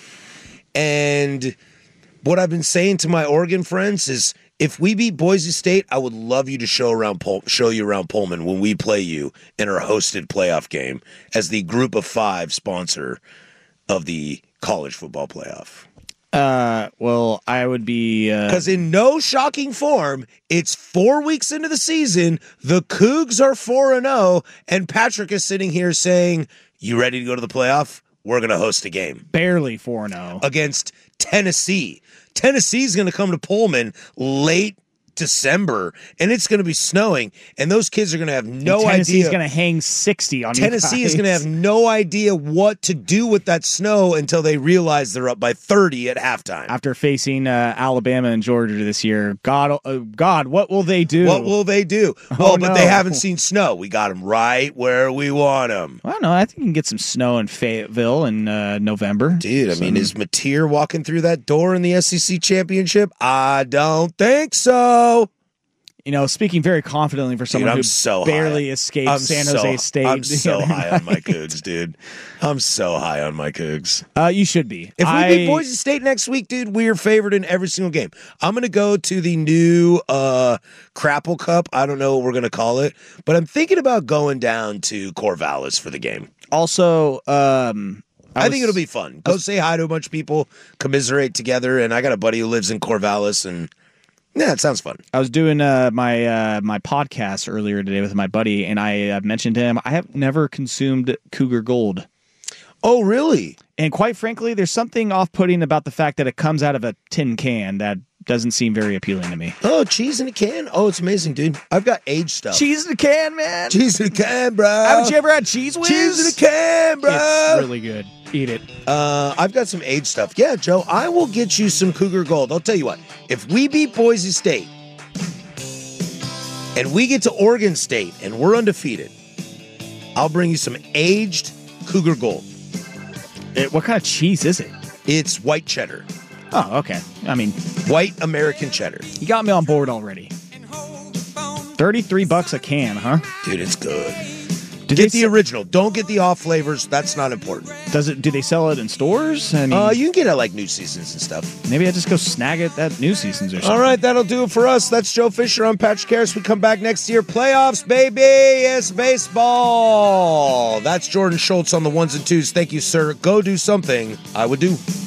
And what I've been saying to my Oregon friends is, if we beat Boise State, I would love you to show you around Pullman when we play you in our hosted playoff game as the Group of 5 sponsor of the college football playoff. Well, I would be... Because in no shocking form, it's 4 weeks into the season, the Cougs are 4-0, and Patrick is sitting here saying, you ready to go to the playoff? We're going to host a game. Barely 4-0. Against Tennessee. Tennessee's going to come to Pullman late December, and it's going to be snowing, and those kids are going to have no idea. Tennessee's going to hang 60 on Tennessee you guys. is going to have no idea what to do with that snow until they realize they're up by 30 at halftime. After facing Alabama and Georgia this year, God, what will they do? What will they do? Oh, but they haven't seen snow. We got them right where we want them. I don't know. I think you can get some snow in Fayetteville in November. Dude, I mean, is Mateer walking through that door in the SEC championship? I don't think so. speaking very confidently for someone who barely escaped San Jose State. I'm so high on my Cougs, dude. I'm so high on my Cougs. You should be. If we beat Boise State next week, dude, we are favored in every single game. I'm going to go to the new Crapple Cup. I don't know what we're going to call it, but I'm thinking about going down to Corvallis for the game. Also, I think it'll be fun. Go say hi to a bunch of people, commiserate together, and I got a buddy who lives in Corvallis, and yeah, it sounds fun. I was doing my podcast earlier today with my buddy, and I mentioned to him, I have never consumed Cougar Gold. Oh, really? And quite frankly, there's something off-putting about the fact that it comes out of a tin can that doesn't seem very appealing to me. Oh, cheese in a can? Oh, it's amazing, dude. I've got aged stuff. Cheese in a can, man. Cheese in a can, bro. Haven't you ever had Cheese Whiz? Cheese in a can, bro. It's really good. Eat it. I've got some aged stuff. Yeah, Joe, I will get you some Cougar Gold. I'll tell you what. If we beat Boise State and we get to Oregon State and we're undefeated, I'll bring you some aged Cougar Gold. What kind of cheese is it? It's white cheddar. Oh, okay. I mean, white American cheddar. You got me on board already. $33 a can, huh? Dude, it's good. Get the original. Don't get the off flavors. That's not important. Do they sell it in stores? I mean, you can get it at like New Seasons and stuff. Maybe I just go snag it at New Seasons or something. All right, that'll do it for us. That's Joe Fisher. I'm Patrick Harris. We come back next year. Playoffs, baby. It's baseball. That's Jordan Schultz on the ones and twos. Thank you, sir. Go do something I would do.